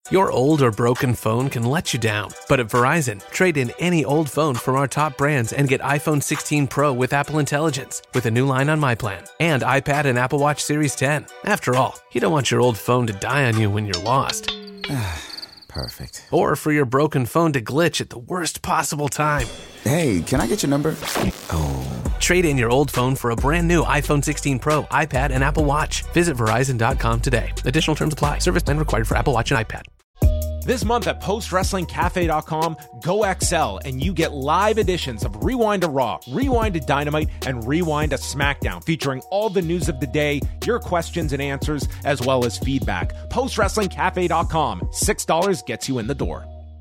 Your old or broken phone can let you down, but at Verizon, trade in any old phone from our top brands and get iPhone 16 Pro with Apple Intelligence with a new line on My Plan and iPad and Apple Watch Series 10. After all, you don't want your old phone to die on you when you're lost. Perfect. Or for your broken phone to glitch at the worst possible time. Hey, can I get your number? Oh. Trade in your old phone for a brand new iPhone 16 Pro, iPad, and Apple Watch. Visit Verizon.com today. Additional terms apply. Service plan required for Apple Watch and iPad. This month at PostWrestlingCafe.com, go XL and you get live editions of Rewind to Raw, Rewind to Dynamite, and Rewind to SmackDown, featuring all the news of the day, your questions and answers, as well as feedback. PostWrestlingCafe.com, $6 gets you in the door.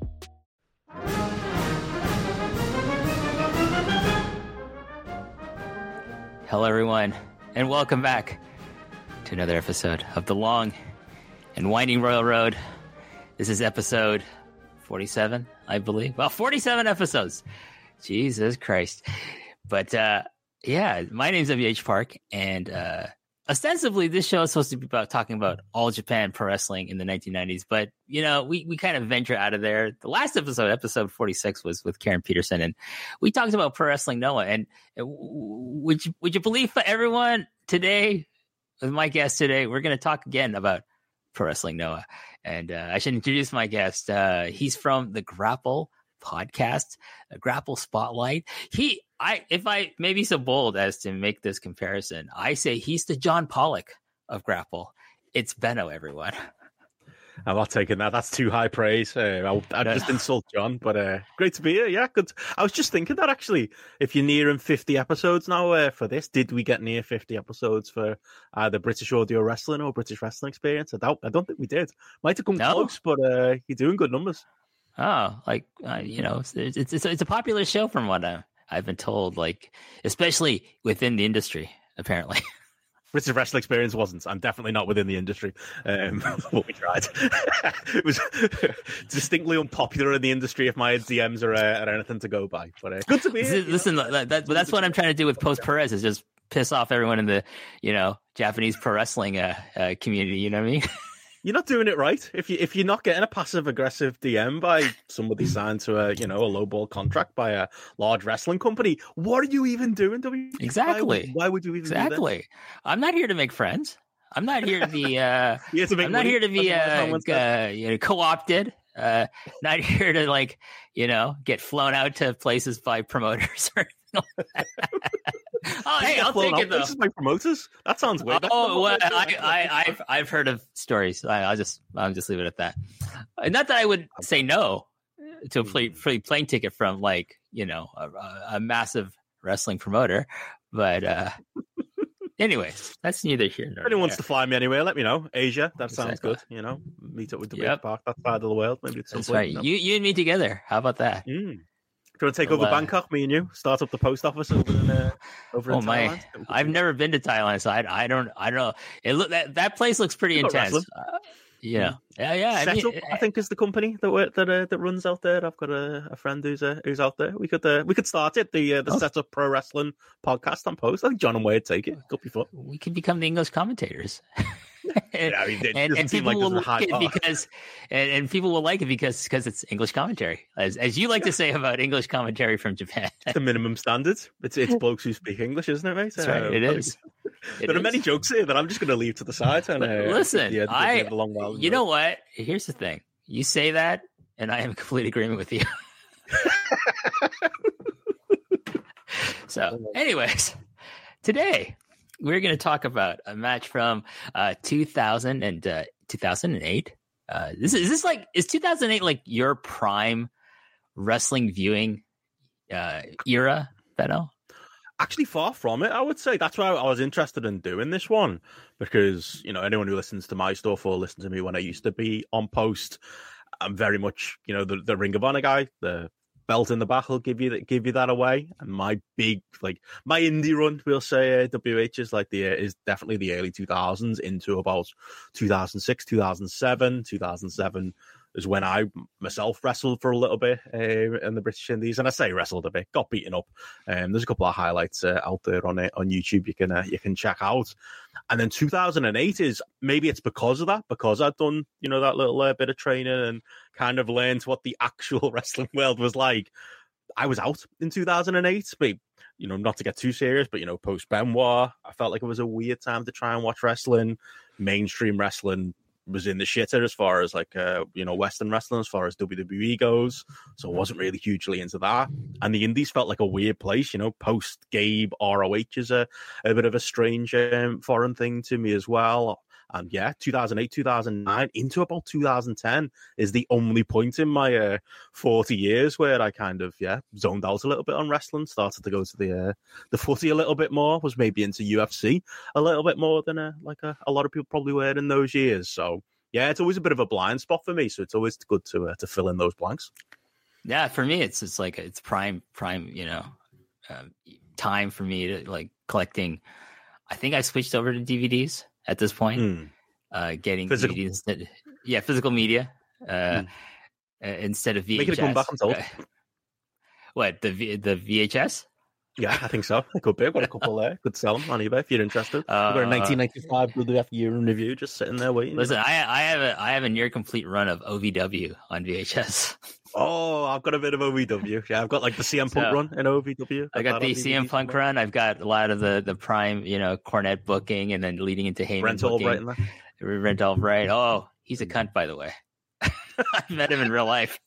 Hello, everyone, and welcome back to another episode of The Long and Winding Royal Road. This is episode 47, I believe. Well, 47 episodes. Jesus Christ. But, yeah, my name's WH Park, and ostensibly this show is supposed to be about talking about All Japan Pro Wrestling in the 1990s. But, you know, we kind of venture out of there. The last episode 46, was with Karen Peterson, and we talked about Pro Wrestling Noah. And would you believe, for everyone, today, with my guest today, we're going to talk again about Pro Wrestling Noah. And I should introduce my guest. He's from the Grapple podcast, Grapple Spotlight. If I may be so bold as to make this comparison, I say he's the John Pollock of Grapple. It's Benno, everyone. I'm not taking that. That's too high praise. I just insult John, but great to be here. Yeah, good. I was just thinking that actually, if you're nearing 50 episodes now for this, did we get near 50 episodes for either British Audio Wrestling or British Wrestling Experience? I don't think we did. Might have come close, but you're doing good numbers. Oh, you know, it's a popular show from what I've been told, like, especially within the industry, apparently. British Wrestling Experience wasn't. I'm definitely not within the industry. But we tried. It was distinctly unpopular in the industry if my DMs are anything to go by. But good to be here. Listen, that's what I'm trying to do with Post Perez, is just piss off everyone in the, you know, Japanese pro wrestling community. You know what I mean? You're not doing it right. If you're not getting a passive aggressive DM by somebody signed to a lowball contract by a large wrestling company, what are you even doing? Exactly. Why would you even do that? I'm not here to make friends. I'm not here to be. I'm not here to be co-opted. Not here to get flown out to places by promoters or anything like that. Oh, hey, I'll take it though. This is my promoters. That sounds weird. Oh, well, I've heard of stories. I'll just leave it at that. Not that I would say no to a free plane ticket from a massive wrestling promoter, but anyways, that's neither here nor there. If anyone wants to fly me anywhere, let me know. Asia, that sounds good. You know, meet up with the big park, that side of the world. Maybe at some that's point. Right. You and me together. How about that? Do you want to take over Bangkok, me and you? Start up the post office over in Thailand? I've never been to Thailand, so I don't know. That place looks pretty intense. Yeah. Setup, I think, is the company that runs out there. I've got a friend who's out there. We could start it. The Setup Pro Wrestling podcast on post. I think John and Wade take it. Could be fun. We could become the English commentators. and people will like it because it's English commentary, as you like to say about English commentary from Japan. The minimum standard. It's blokes who speak English, isn't it, mate? That's right. It is. There are many jokes here that I'm just going to leave to the side. And listen, you know what? Here's the thing. You say that, and I am in complete agreement with you. So, anyways, today we're going to talk about a match from 2000 and 2008. Is 2008 like your prime wrestling viewing era, Benno? Actually, far from it, I would say. That's why I was interested in doing this one, because, you know, anyone who listens to my stuff or listened to me when I used to be on post, I'm very much, you know, the Ring of Honor guy. The belt in the back will give you that away. And my big, my indie run, we'll say, WH is definitely the early 2000s into about 2006, 2007. 2007 is when I myself wrestled for a little bit in the British Indies, and I say wrestled a bit, got beaten up. There's a couple of highlights out there on YouTube you can check out. And then 2008 is, maybe it's because of that, because I'd done that little bit of training and kind of learned what the actual wrestling world was like. I was out in 2008, but not to get too serious, but post Benoit, I felt like it was a weird time to try and watch wrestling. Mainstream wrestling was in the shitter as far as Western wrestling, as far as WWE goes. So I wasn't really hugely into that. And the indies felt like a weird place, post Gabe, ROH is a bit of a strange foreign thing to me as well. And 2008, 2009 into about 2010 is the only point in my 40 years where I kind of zoned out a little bit on wrestling, started to go to the footy a little bit more, was maybe into UFC a little bit more than a lot of people probably were in those years. So it's always a bit of a blind spot for me. So it's always good to fill in those blanks. Yeah, for me it's like it's prime time for me to like collecting. I think I switched over to DVDs at this point, getting physical. DVDs physical media instead of VHS. Making a comeback, I'm told. What, the VHS? Yeah, I think so. It could be. I've got a couple there. Could sell them on eBay if you're interested. I've got a 1995 WWF year in review just sitting there waiting. Listen, I have a near complete run of OVW on VHS. Oh, I've got a bit of OVW. Yeah, I've got like the CM Punk run in OVW. I got the CM Punk run. I've got a lot of the prime, Cornette booking, and then leading into Heyman Brent booking. Albright in there. Brent Albright. Oh, he's a cunt, by the way. I met him in real life.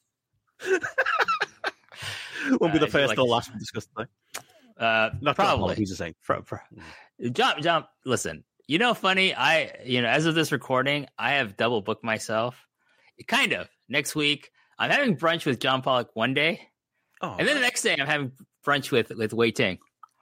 Won't be the first or last we discuss today. Not probably. He's the same. John, listen. Funny. As of this recording, I have double booked myself. Kind of next week. I'm having brunch with John Pollock one day, and then the next day I'm having brunch with Wei Ting.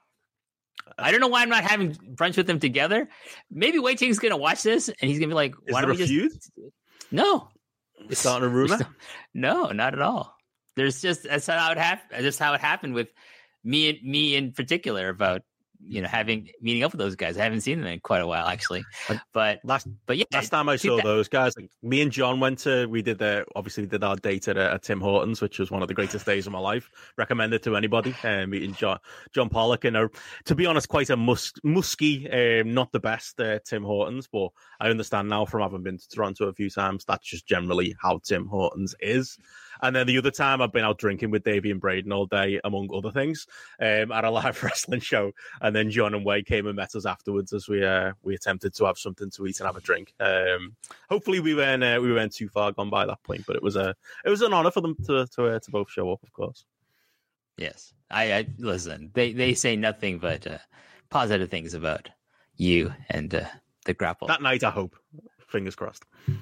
I don't know why I'm not having brunch with them together. Maybe Wei Ting's going to watch this, and he's going to be like, "Why don't we just?" No, it's not a rumor. No, not at all. That's how it happened. Just how it happened with me in particular about meeting up with those guys. I haven't seen them in quite a while, actually. But last time I saw those guys, me and John we did our date at Tim Hortons, which was one of the greatest days of my life. Recommended to anybody. Meeting John Pollock, and to be honest, quite a musky, not the best Tim Hortons, but I understand now from having been to Toronto a few times, that's just generally how Tim Hortons is. And then the other time I've been out drinking with Davey and Braden all day, among other things, at a live wrestling show. And then John and Wade came and met us afterwards as we attempted to have something to eat and have a drink. Hopefully we weren't too far gone by that point, but it was an honor for them to both show up, of course. Yes, I listen. They say nothing but positive things about you and the grapple. That night, I hope. Fingers crossed.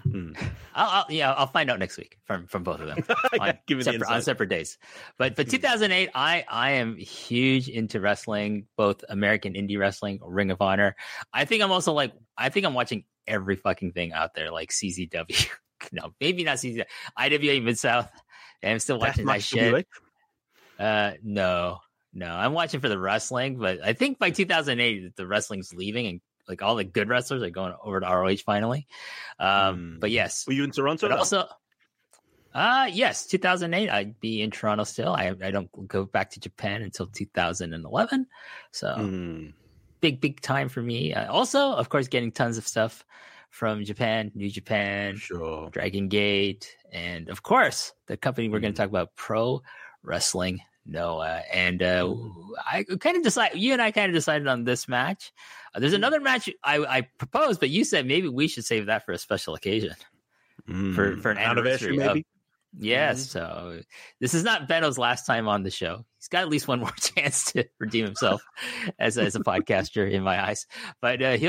I'll find out next week from both of them on separate days. But 2008, I am huge into wrestling, both American indie wrestling, Ring of Honor. I think I'm watching every fucking thing out there, like CZW. No, maybe not CZW. IWA Mid-South. I'm still watching that shit. No, I'm watching for the wrestling, but I think by 2008 the wrestling's leaving and like all the good wrestlers are going over to ROH finally. But yes. Were you in Toronto? But also, yes, 2008, I'd be in Toronto still. I don't go back to Japan until 2011. So big time for me. Also, of course, getting tons of stuff from Japan, New Japan, sure. Dragon Gate, and of course, the company we're going to talk about, Pro Wrestling Noah. And you and I kind of decided on this match. There's another match I proposed, but you said maybe we should save that for a special occasion, for an anniversary. Maybe. Yes. So this is not Benno's last time on the show. He's got at least one more chance to redeem himself as a podcaster in my eyes. But he'll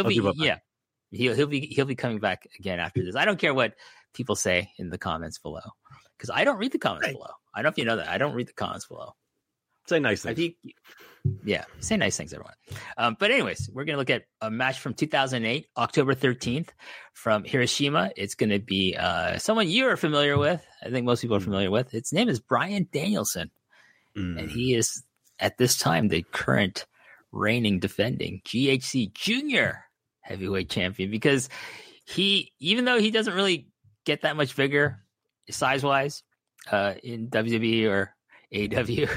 be coming back again after this. I don't care what people say in the comments below, because I don't read the comments below. I don't know if you know that. I don't read the comments below. Say nice things. Say nice things, everyone. But anyways, we're going to look at a match from 2008, October 13th, from Hiroshima. It's going to be someone you are familiar with. I think most people are familiar with. Its name is Bryan Danielson. And he is, at this time, the current reigning, defending GHC Junior Heavyweight Champion, because even though he doesn't really get that much bigger size-wise in WWE or AEW.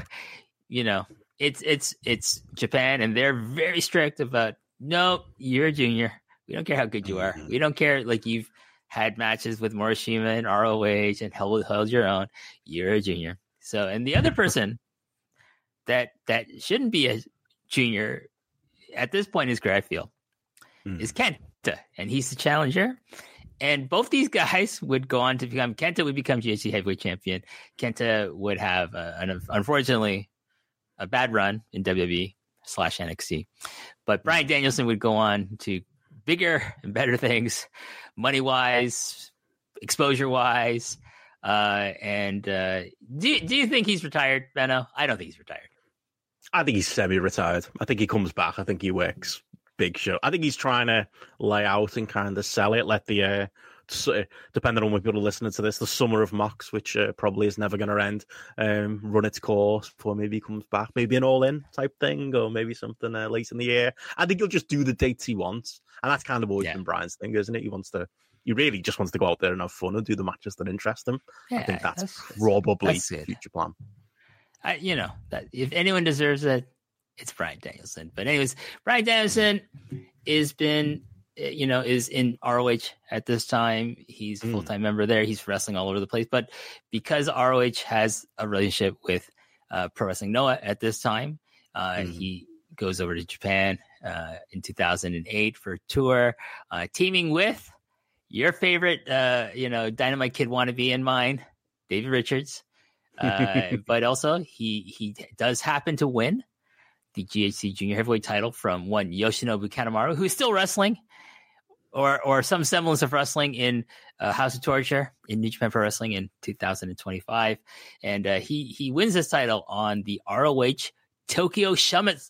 It's Japan, and they're very strict about, no, you're a junior. We don't care how good you are. We don't care, like, you've had matches with Morishima and ROH and held your own. You're a junior. So, and the other person that shouldn't be a junior at this point in his career, I feel, is Kenta, and he's the challenger. And both these guys would go on to become, Kenta would become GHC heavyweight champion. Kenta would have, unfortunately, a bad run in WWE/NXT. But Bryan Danielson would go on to bigger and better things, money-wise, exposure-wise. And do you think he's retired, Benno? I don't think he's retired. I think he's semi-retired. I think he comes back. I think he works big show. I think he's trying to lay out and kind of sell it, let the depending on when people are listening to this, the summer of Mox, which probably is never going to end, run its course before maybe he comes back, maybe an all-in type thing, or maybe something late in the year. I think he'll just do the dates he wants, and that's kind of always been Brian's thing, isn't it? He really just wants to go out there and have fun and do the matches that interest him. I think that's probably the future plan. That if anyone deserves it, it's Bryan Danielson. But anyways, Bryan Danielson is in ROH at this time. He's a full-time member there. He's wrestling all over the place. But because ROH has a relationship with Pro Wrestling Noah at this time, he goes over to Japan in 2008 for a tour, teaming with your favorite, Dynamite Kid wannabe and mine, David Richards. But also he does happen to win the GHC Junior Heavyweight title from one Yoshinobu Kanemaru, who's still wrestling, or some semblance of wrestling in House of Torture in New Japan Pro Wrestling in 2025, and he wins this title on the ROH Tokyo Summit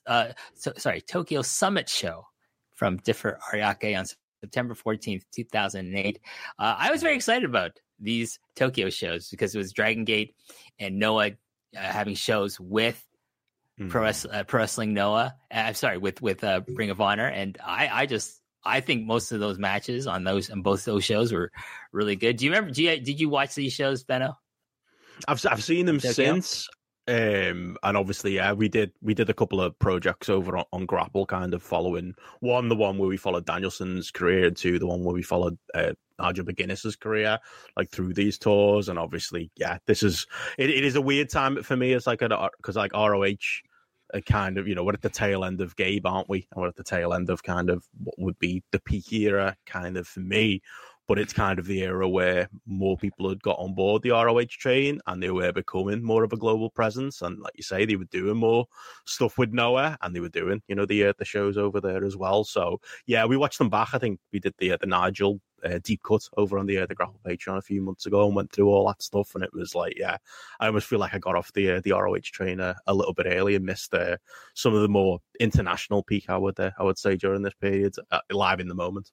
show from Differ Ariake on September 14th, 2008. I was very excited about these Tokyo shows because it was Dragon Gate and Noah having shows with Pro Wrestling Noah. With Ring of Honor, and I think most of those matches on both those shows were really good. Do you remember? Did you watch these shows, Benno? I've seen them since, and obviously, we did a couple of projects over on Grapple, kind of following the one where we followed Danielson's career, and two, the one where we followed Nigel McGuinness's career, like through these tours. And obviously, it is a weird time for me. It's like because like ROH. Kind of, we're at the tail end of Gabe, aren't we? And we're at the tail end of kind of what would be the peak era, kind of for me. But it's kind of the era where more people had got on board the ROH train and they were becoming more of a global presence. And like you say, they were doing more stuff with Noah, and they were doing, the shows over there as well. So yeah, we watched them back. I think we did the Nigel deep cut over on the Grapple Patreon a few months ago and went through all that stuff, and it was like, I almost feel like I got off the ROH train a little bit early and missed some of the more international peak, I would say, during this period, live in the moment.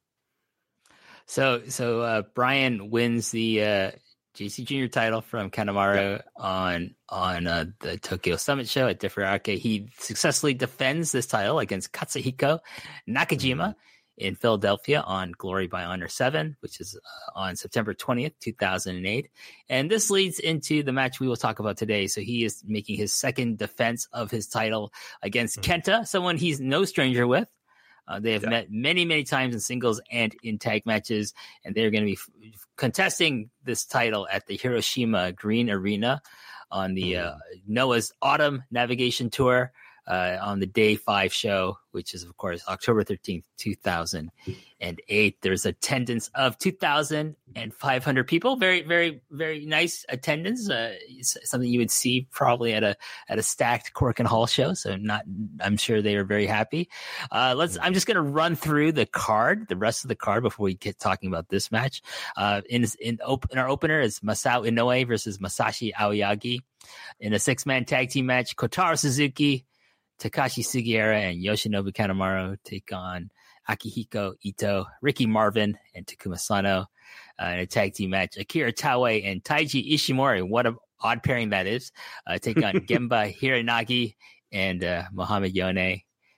So Brian wins the JC Junior title from Kanemaru on the Tokyo Summit show at Differ Arcade. He successfully defends this title against Katsuhiko Nakajima in Philadelphia on Glory by Honor 7, which is on September 20th, 2008. And this leads into the match we will talk about today. So he is making his second defense of his title against Kenta, someone he's no stranger with. They have met many, many times in singles and in tag matches, and they're going to be contesting this title at the Hiroshima Green Arena on the Noah's Autumn Navigation Tour on the Day 5 show, which is, of course, October 13th, 2008. There's attendance of 2,500 people. Very, very, very nice attendance. Something you would see probably at a stacked Cork and Hall show. So I'm sure they are very happy. I'm just going to run through the rest of the card before we get talking about this match. In our opener is Masao Inoue versus Masashi Aoyagi. In a 6-man tag team match, Kotaro Suzuki, Takashi Sugiura, and Yoshinobu Kanemaru take on Akihiko Ito, Ricky Marvin, and Takuma Sano. In a tag team match, Akira Taue and Taiji Ishimori, what an odd pairing that is, take on Gemba Hiranagi and Muhammad Yone.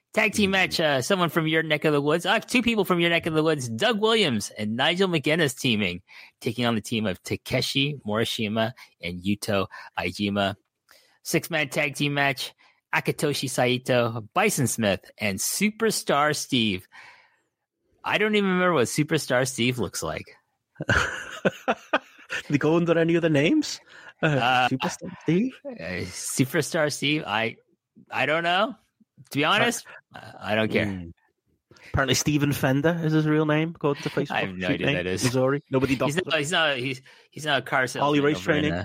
Tag team match, someone from your neck of the woods. Two people from your neck of the woods, Doug Williams and Nigel McGuinness taking on the team of Takeshi Morishima and Yuto Aijima. 6-man tag team match, Akitoshi Saito, Bison Smith, and Superstar Steve. I don't even remember what Superstar Steve looks like. Did they go under any other names? Superstar Steve? Superstar Steve? I don't know. To be honest, I don't care. Apparently, Stephen Fender is his real name, according to Facebook. I have no idea who that is. Missouri. Nobody. He's not a car salesman. Holly race training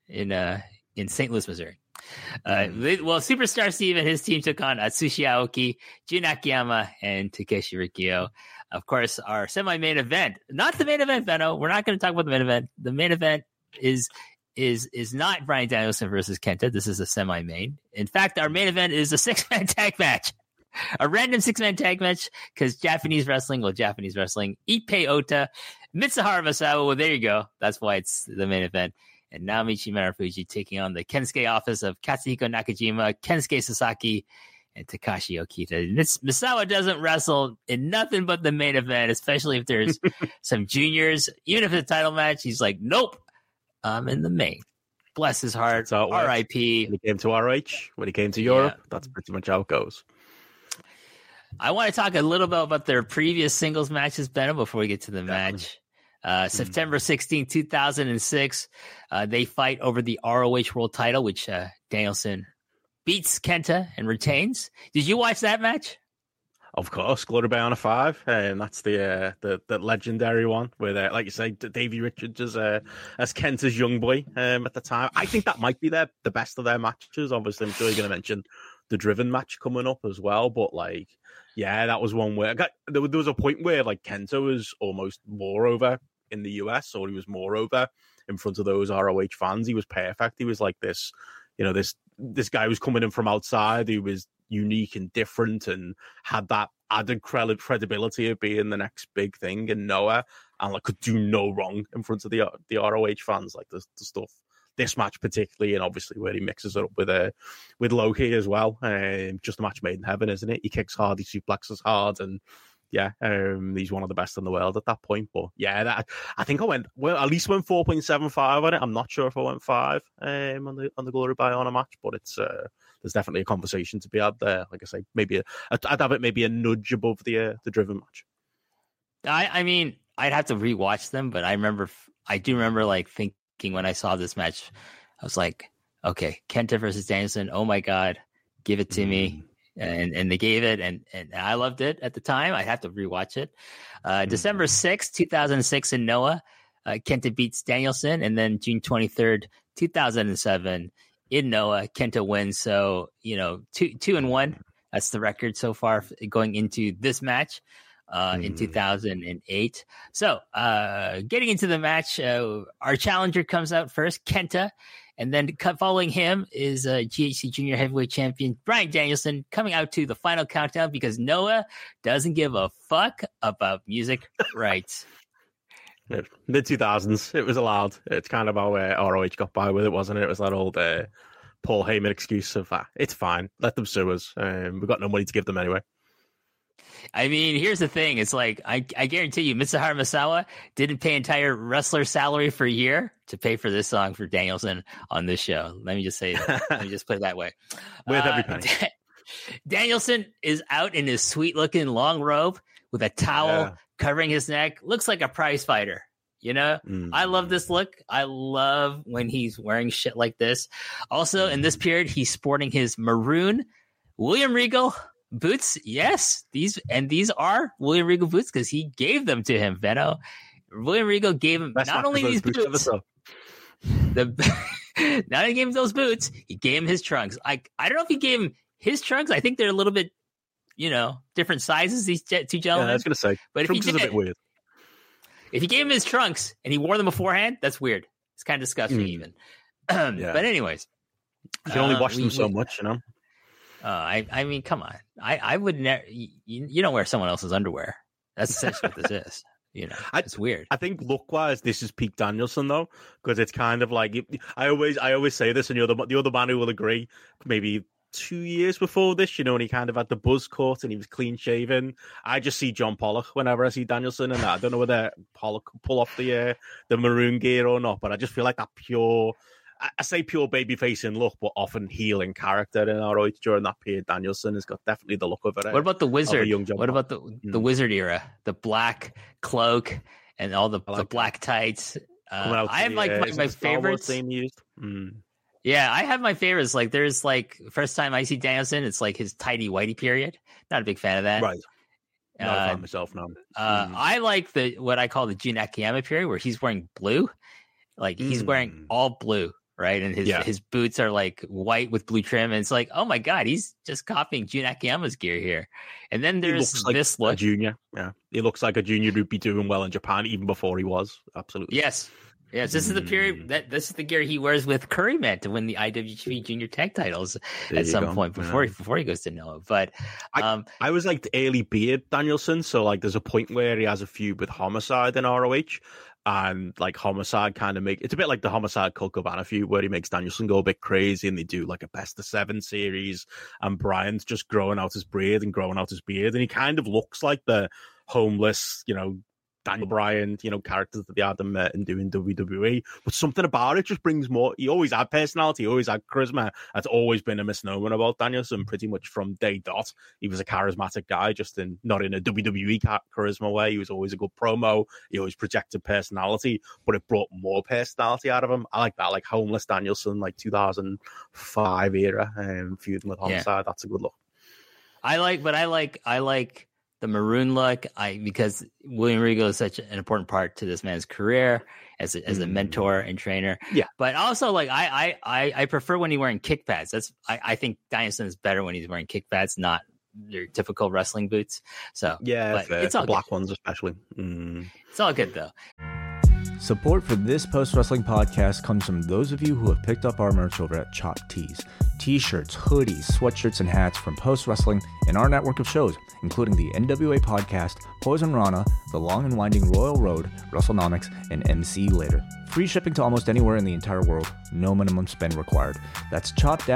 in St. Louis, Missouri. Well, Superstar Steve and his team took on Atsushi Aoki, Jun Akiyama, and Takeshi Rikio. Of course, our semi-main event. Not the main event, Benno. We're not going to talk about the main event. The main event is not Bryan Danielson versus Kenta. This is a semi-main. In fact, our main event is a 6-man tag match. A random 6-man tag match because Japanese wrestling. Ippei Ota, Mitsuharu Misawa. Well, there you go. That's why it's the main event. And Naomichi Marufuji taking on the Kensuke office of Katsuhiko Nakajima, Kensuke Sasaki, and Takashi Okita. Misawa doesn't wrestle in nothing but the main event, especially if there's some juniors. Even if it's a title match, he's like, nope, I'm in the main. Bless his heart. R.I.P. When he came to RH, when he came to Europe, that's pretty much how it goes. I want to talk a little bit about their previous singles matches, Benno, before we get to the match. September 16, 2006, they fight over the ROH World title, which Danielson beats Kenta and retains. Did you watch that match? Of course, Glory by Honor 5, and that's the legendary one where, like you say, Davey Richards as Kenta's young boy at the time. I think that might be the best of their matches. Obviously, I'm sure you're going to mention the Driven match coming up as well, but yeah, that was one where there was a point where Kenta was almost more over in the US, or he was more over in front of those ROH fans. He was perfect. He was like this, this guy was coming in from outside who was unique and different and had that added credibility of being the next big thing in Noah, and could do no wrong in front of the ROH fans, the stuff. This match particularly, and obviously where he mixes it up with Loki as well. Just a match made in heaven, isn't it? He kicks hard, he suplexes hard, and yeah, he's one of the best in the world at that point. But yeah, I think I at least went 4.75 on it. I'm not sure if I went 5 on the Glory by Honor match, but it's there's definitely a conversation to be had there. Like I say, maybe I'd have it maybe a nudge above the Driven match. I mean, I'd have to rewatch them, but I do remember thinking when I saw this match, I was like, okay, Kenta versus Danielson. Oh my God, give it to me. And they gave it, and I loved it at the time. I have to rewatch it. December 6th, 2006 in Noah, Kenta beats Danielson, and then June 23rd, 2007 in Noah, Kenta wins. So 2-1. That's the record so far going into this match. In 2008. So, getting into the match, our challenger comes out first, Kenta, and then following him is GHC Junior Heavyweight Champion Bryan Danielson coming out to the final countdown because Noah doesn't give a fuck about music rights. Mid 2000s, it was allowed. It's kind of how ROH got by with it, wasn't it? It was that old Paul Heyman excuse of it's fine, let them sue us. We've got no money to give them anyway. I mean, here's the thing. It's I guarantee you, Mitsuharu Misawa didn't pay entire wrestler salary for a year to pay for this song for Danielson on this show. Let me just say that. Let me just put it that way. With every penny. Danielson is out in his sweet-looking long robe with a towel covering his neck. Looks like a prize fighter. I love this look. I love when he's wearing shit like this. Also, in this period, he's sporting his maroon William Regal boots. Yes, these are William Regal boots because he gave them to him. Benno, William Regal gave him not only these boots, not only gave him those boots, he gave him his trunks. I don't know if he gave him his trunks. I think they're a little bit, different sizes. These two gentlemen. Yeah, I was going to say, but trunks is a bit weird. If he gave him his trunks and he wore them beforehand, that's weird. It's kind of disgusting, even. But anyways, you can only wash them so much, I mean, come on. I would never. You don't wear someone else's underwear. That's essentially what this is. It's weird. I think look wise, this is peak Danielson though, because it's kind of I always say this, and the other man who will agree, maybe 2 years before this, when he kind of had the buzz cut and he was clean shaven. I just see John Pollock whenever I see Danielson, and I don't know whether Pollock could pull off the maroon gear or not, but I just feel like that pure, I say pure baby facing look, but often healing character in ROH during that period. Danielson has got definitely the look of it. What about the Wizard? What about the Wizard era? The black cloak and all the black tights. I have my favorites. Yeah, I have my favorites. Like, there's first time I see Danielson, it's like his tidy whitey period. Not a big fan of that. Right. Not a fan myself, no. I like what I call the Jun Akiyama period, where he's wearing blue. Like, he's wearing all blue, right? And his boots are like white with blue trim. And it's like, oh my God, he's just copying Jun Akiyama's gear here. And then there's this look. A junior. Yeah. He looks like a junior who'd be doing well in Japan even before he was. Absolutely. Yes. Yes, this is the period this is the gear he wears with Curryman to win the IWGP Junior Tag Titles at some point before he goes to Noah. But I was like the early beard Danielson, so like there's a point where he has a feud with Homicide in ROH, and like Homicide kind of it's a bit like the Homicide Colt Cabana feud where he makes Danielson go a bit crazy, and they do like a best of 7 series, and Bryan's just growing out his beard, and he kind of looks like the homeless, Daniel Bryan, characters that they had him in doing WWE, but something about it just brings more. He always had personality, he always had charisma. That's always been a misnomer about Danielson, pretty much from day dot. He was a charismatic guy, just not in a WWE charisma way. He was always a good promo. He always projected personality, but it brought more personality out of him. I like that, like homeless Danielson, like 2005 era, feuding with Homicide. Yeah. That's a good look. I like the maroon look, because William Regal is such an important part to this man's career as a mentor and trainer. Yeah, but also I prefer when he's wearing kick pads. I think Danielson is better when he's wearing kick pads, not your typical wrestling boots. So yeah, it's all black good. Ones especially. It's all good though. Support for this post-wrestling podcast comes from those of you who have picked up our merch over at Chop Tees. T-shirts, hoodies, sweatshirts, and hats from post-wrestling and our network of shows, including the NWA Podcast, Poison Rana, The Long and Winding Royal Road, WrestleNomics, and MC Later. Free shipping to almost anywhere in the entire world. No minimum spend required. That's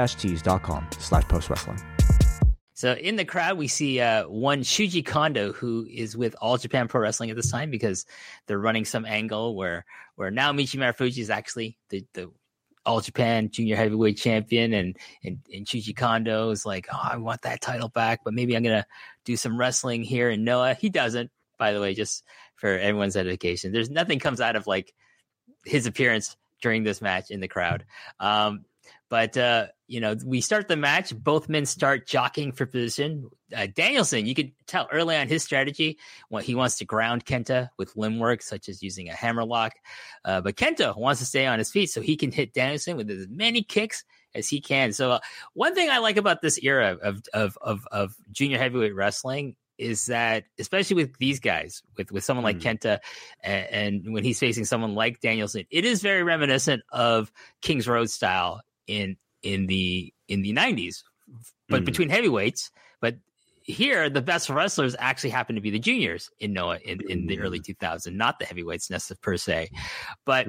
chop-tees.com/postwrestling. So in the crowd, we see one Shuji Kondo, who is with All Japan Pro Wrestling at this time, because they're running some angle where Naomichi Marufuji is actually the All Japan Junior Heavyweight Champion, and Shuji Kondo is like, oh, I want that title back, but maybe I'm gonna do some wrestling here in Noah. He doesn't, by the way, just for everyone's education. There's nothing comes out of like his appearance during this match in the crowd. But we start the match. Both men start jockeying for position. Danielson, you could tell early on his strategy when he wants to ground Kenta with limb work, such as using a hammerlock. But Kenta wants to stay on his feet so he can hit Danielson with as many kicks as he can. So one thing I like about this era of junior heavyweight wrestling is that, especially with these guys, with someone like Kenta, and when he's facing someone like Danielson, it is very reminiscent of King's Road style in the 90s, but between heavyweights. But here, the best wrestlers actually happen to be the juniors in Noah in the early 2000s, not the heavyweights per se. But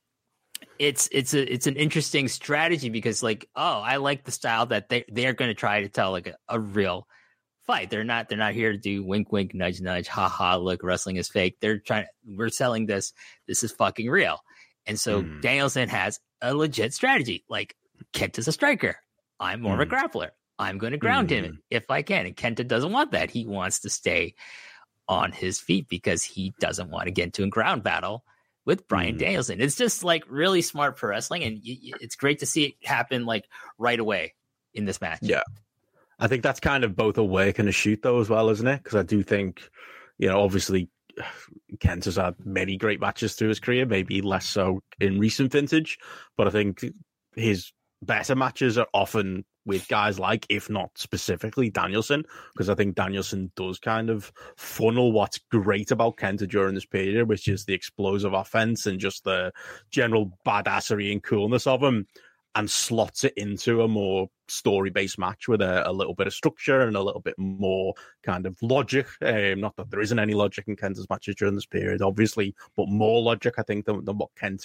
it's an interesting strategy, because I like the style that they're going to try to tell like a real fight. They're not here to do wink wink, nudge nudge, ha ha, look, wrestling is fake. We're selling this is fucking real. And so Danielson has a legit strategy. Like, Kenta's a striker. I'm more of a grappler. I'm going to ground him if I can. And Kenta doesn't want that. He wants to stay on his feet because he doesn't want to get into a ground battle with Bryan Danielson. It's just like really smart pro wrestling, and it's great to see it happen like right away in this match. Yeah. I think that's kind of both a work and a shoot though as well, isn't it? Because I do think, obviously Kenta's had many great matches through his career, maybe less so in recent vintage, but I think his better matches are often with guys like, if not specifically, Danielson, because I think Danielson does kind of funnel what's great about Kenta during this period, which is the explosive offense and just the general badassery and coolness of him, and slots it into a more story-based match with a little bit of structure and a little bit more kind of logic. Not that there isn't any logic in Kenta's matches during this period, obviously, but more logic, I think, than what Kenta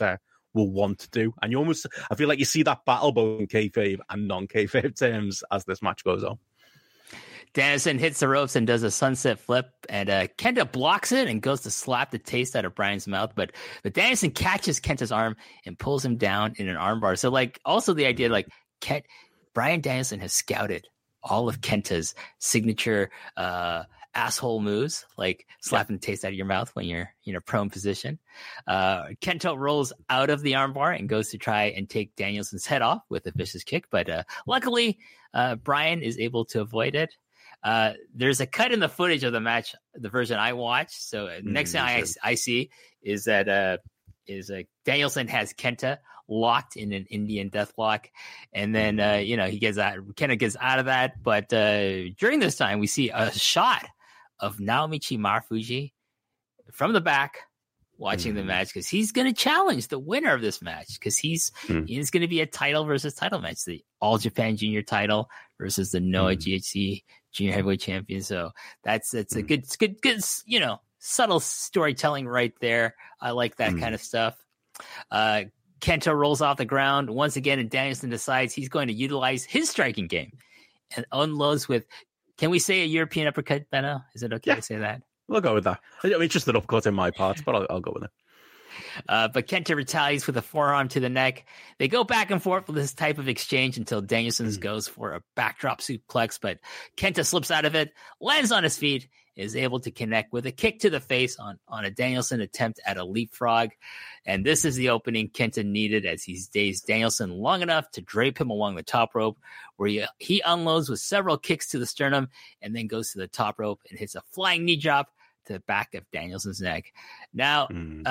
will want to do. And I feel like you see that battle both in kayfabe and non-kayfabe terms as this match goes on. Danielson hits the ropes and does a sunset flip, and Kenta blocks it and goes to slap the taste out of Bryan's mouth. But Danielson catches Kenta's arm and pulls him down in an armbar. So, like, also the idea, like, Bryan Danielson has scouted all of Kenta's signature asshole moves, like slapping the taste out of your mouth when you're in a prone position. Kenta rolls out of the armbar and goes to try and take Danielson's head off with a vicious kick, but luckily Bryan is able to avoid it. There's a cut in the footage of the match, the version I watched. So next thing I see is that Danielson has Kenta locked in an Indian deathlock, and then Kenta gets out of that. But during this time, we see a shot of Naomichi Marufuji from the back watching the match, because he's going to challenge the winner of this match, because it's going to be a title versus title match, the All Japan Junior title versus the Noah GHC Junior Heavyweight Champion. So that's a good subtle storytelling right there. I like that kind of stuff. Kenta rolls off the ground once again, and Danielson decides he's going to utilize his striking game and unloads with, can we say a European uppercut, Benno? Is it okay to say that? We'll go with that. I mean, it's just an uppercut in my part, but I'll go with it. But Kenta retaliates with a forearm to the neck. They go back and forth with this type of exchange until Danielson goes for a backdrop suplex, but Kenta slips out of it, lands on his feet, is able to connect with a kick to the face on a Danielson attempt at a leapfrog. And this is the opening Kenta needed, as he's dazed Danielson long enough to drape him along the top rope, where he unloads with several kicks to the sternum and then goes to the top rope and hits a flying knee drop to the back of Danielson's neck. Now,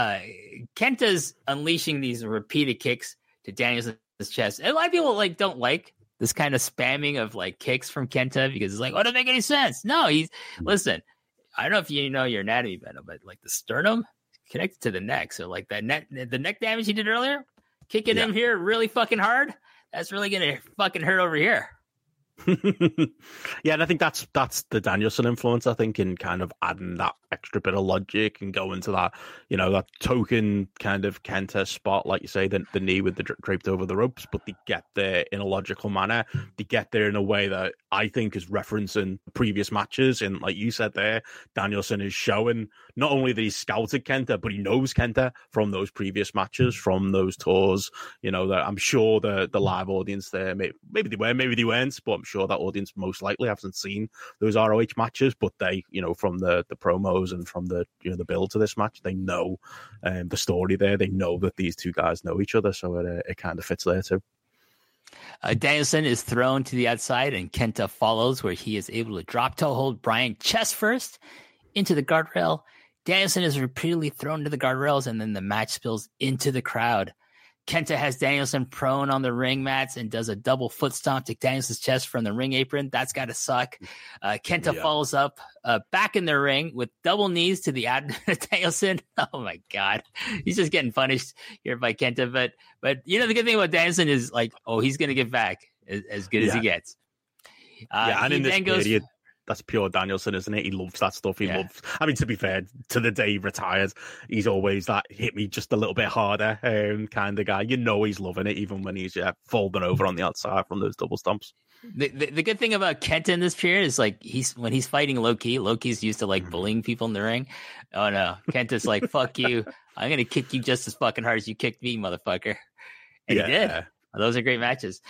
Kenta's unleashing these repeated kicks to Danielson's chest. And a lot of people don't like this kind of spamming of kicks from Kenta, because it's like, oh, it doesn't make any sense. No, listen, I don't know if you know your anatomy, Benno, but the sternum connected to the neck. So the neck damage he did earlier, kicking him here really fucking hard, that's really going to fucking hurt over here. Yeah, and I think that's the Danielson influence, I think, in kind of adding that extra bit of logic and going to that, that token kind of Kenta spot, like you say, the knee with the draped over the ropes, but they get there in a logical manner. They get there in a way that I think is referencing previous matches, and like you said there, Danielson is showing not only that he's scouted Kenta, but he knows Kenta from those previous matches, from those tours. That I'm sure the live audience there, maybe they were, maybe they weren't, but I'm sure that audience most likely haven't seen those ROH matches, but they, from the promos and from the the build to this match, they know the story there. They know that these two guys know each other, so it kind of fits there too. Danielson is thrown to the outside, and Kenta follows, where he is able to drop toe hold Bryan chest first into the guardrail. Danielson is repeatedly thrown to the guardrails, and then the match spills into the crowd. Kenta has Danielson prone on the ring mats and does a double foot stomp to Danielson's chest from the ring apron. That's got to suck. Kenta follows up back in the ring with double knees to the abdomen of Danielson. Oh my God. He's just getting punished here by Kenta. But the good thing about Danielson is he's going to get back as good as he gets. And in this period, that's pure Danielson, isn't it? He loves that stuff. He loves, I mean, to be fair, to the day he retires, he's always that hit me just a little bit harder kind of guy. He's loving it, even when he's folding over on the outside from those double stomps. The good thing about Kenta in this period is when he's fighting Loki's used to bullying people in the ring. Oh no, Kenta's like, fuck you. I'm going to kick you just as fucking hard as you kicked me, motherfucker. And he did. Those are great matches.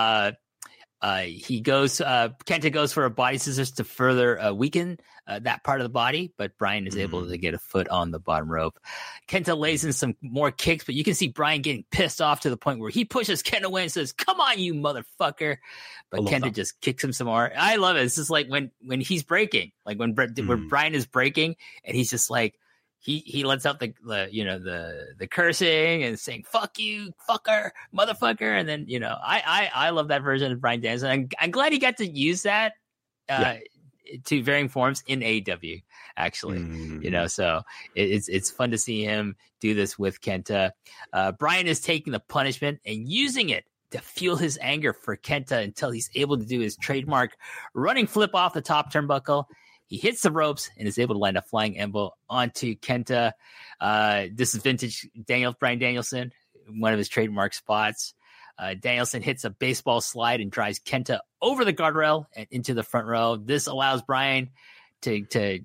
Kenta goes for a body scissors to further weaken that part of the body, but Bryan is able to get a foot on the bottom rope. Kenta lays in some more kicks, but you can see Bryan getting pissed off to the point where he pushes Kenta away and says, "Come on, you motherfucker!" But Kenta just kicks him some more. I love it. It's just like when he's breaking, when Bryan is breaking, and he's just like, He lets out the cursing and saying "fuck you, fucker, motherfucker," and then I love that version of Bryan Danielson. I'm glad he got to use that to varying forms in AEW. Actually, so it's fun to see him do this with Kenta. Bryan is taking the punishment and using it to fuel his anger for Kenta until he's able to do his trademark running flip off the top turnbuckle. He hits the ropes and is able to land a flying elbow onto Kenta. This is vintage Bryan Danielson one of his trademark spots. Danielson hits a baseball slide and drives Kenta over the guardrail and into the front row. This allows Bryan to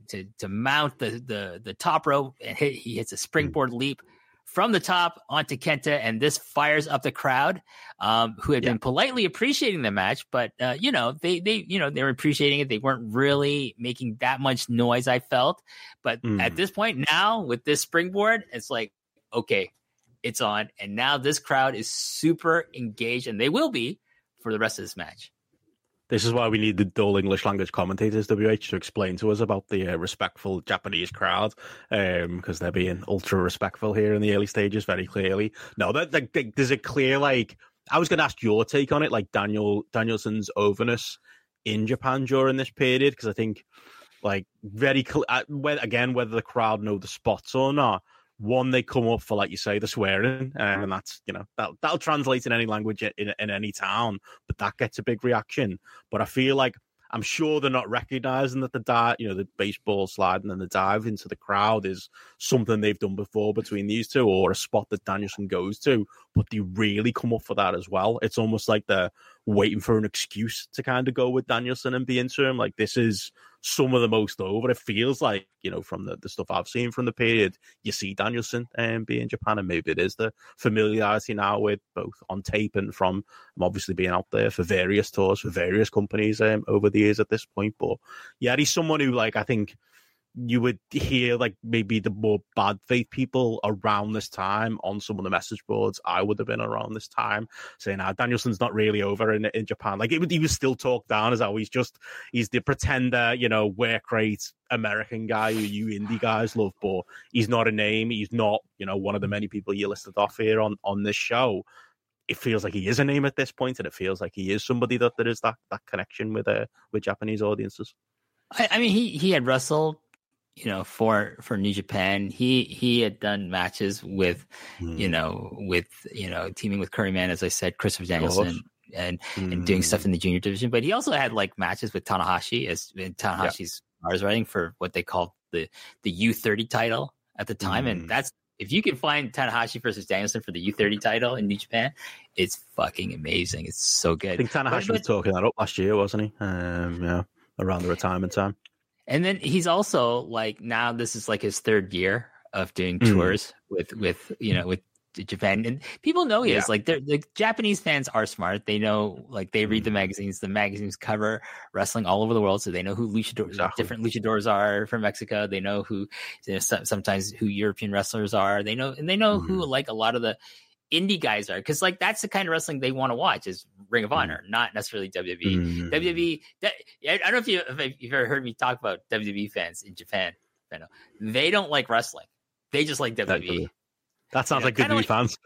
mount the top rope, and he hits a springboard leap from the top onto Kenta, and this fires up the crowd, who had been politely appreciating the match, but they were appreciating it. They weren't really making that much noise, I felt. But at this point now, with this springboard, it's like, okay, it's on, and now this crowd is super engaged, and they will be for the rest of this match. This is why we need the dual English language commentators, WH, to explain to us about the respectful Japanese crowd, because they're being ultra respectful here in the early stages, very clearly. No, there's a clear, like, I was going to ask your take on it, like Danielson's overness in Japan during this period, because I think, like, very whether the crowd know the spots or not. One, they come up for, like you say, the swearing, and that's, that'll translate in any language in any town, but that gets a big reaction. But I feel like, I'm sure they're not recognizing that the baseball slide and then the dive into the crowd is something they've done before between these two, or a spot that Danielson goes to, but they really come up for that as well. It's almost like they're waiting for an excuse to kind of go with Danielson and be into him. Like, this is some of the most over. It feels like, from the stuff I've seen from the period, you see Danielson be in Japan, and maybe it is the familiarity now with both on tape and from obviously being out there for various tours for various companies over the years at this point. But yeah, he's someone who, like, I think you would hear, like, maybe the more bad faith people around this time on some of the message boards. I would have been around this time saying, Danielson's not really over in Japan. Like, he was still talked down as how he's the pretender, work rate American guy who you indie guys love, but he's not a name. He's not, one of the many people you listed off here on this show. It feels like he is a name at this point, and it feels like he is somebody that there is that connection with Japanese audiences. I mean, he had wrestled, for New Japan. He had done matches with, teaming with Curryman, as I said, Christopher Danielson, and doing stuff in the junior division. But he also had, like, matches with Tanahashi, as Tanahashi's bars writing for what they called the U30 title at the time. And that's, if you can find Tanahashi versus Danielson for the U30 title in New Japan, it's fucking amazing. It's so good. I think Tanahashi was talking that up last year, wasn't he? Around the retirement time. And then he's also, like, now this is like his third year of doing tours with Japan, and people know he is, like, the Japanese fans are smart. They know, like, they read the magazines. The magazines cover wrestling all over the world, so they know who different luchadors are from Mexico. They know who, sometimes who European wrestlers are. They know who, like, a lot of the indie guys are, because, like, that's the kind of wrestling they want to watch is Ring of Honor, not necessarily WWE. WWE, I don't know if you've ever heard me talk about WWE fans in Japan. They don't like wrestling. They just like WWE. That sounds like good WWE fans.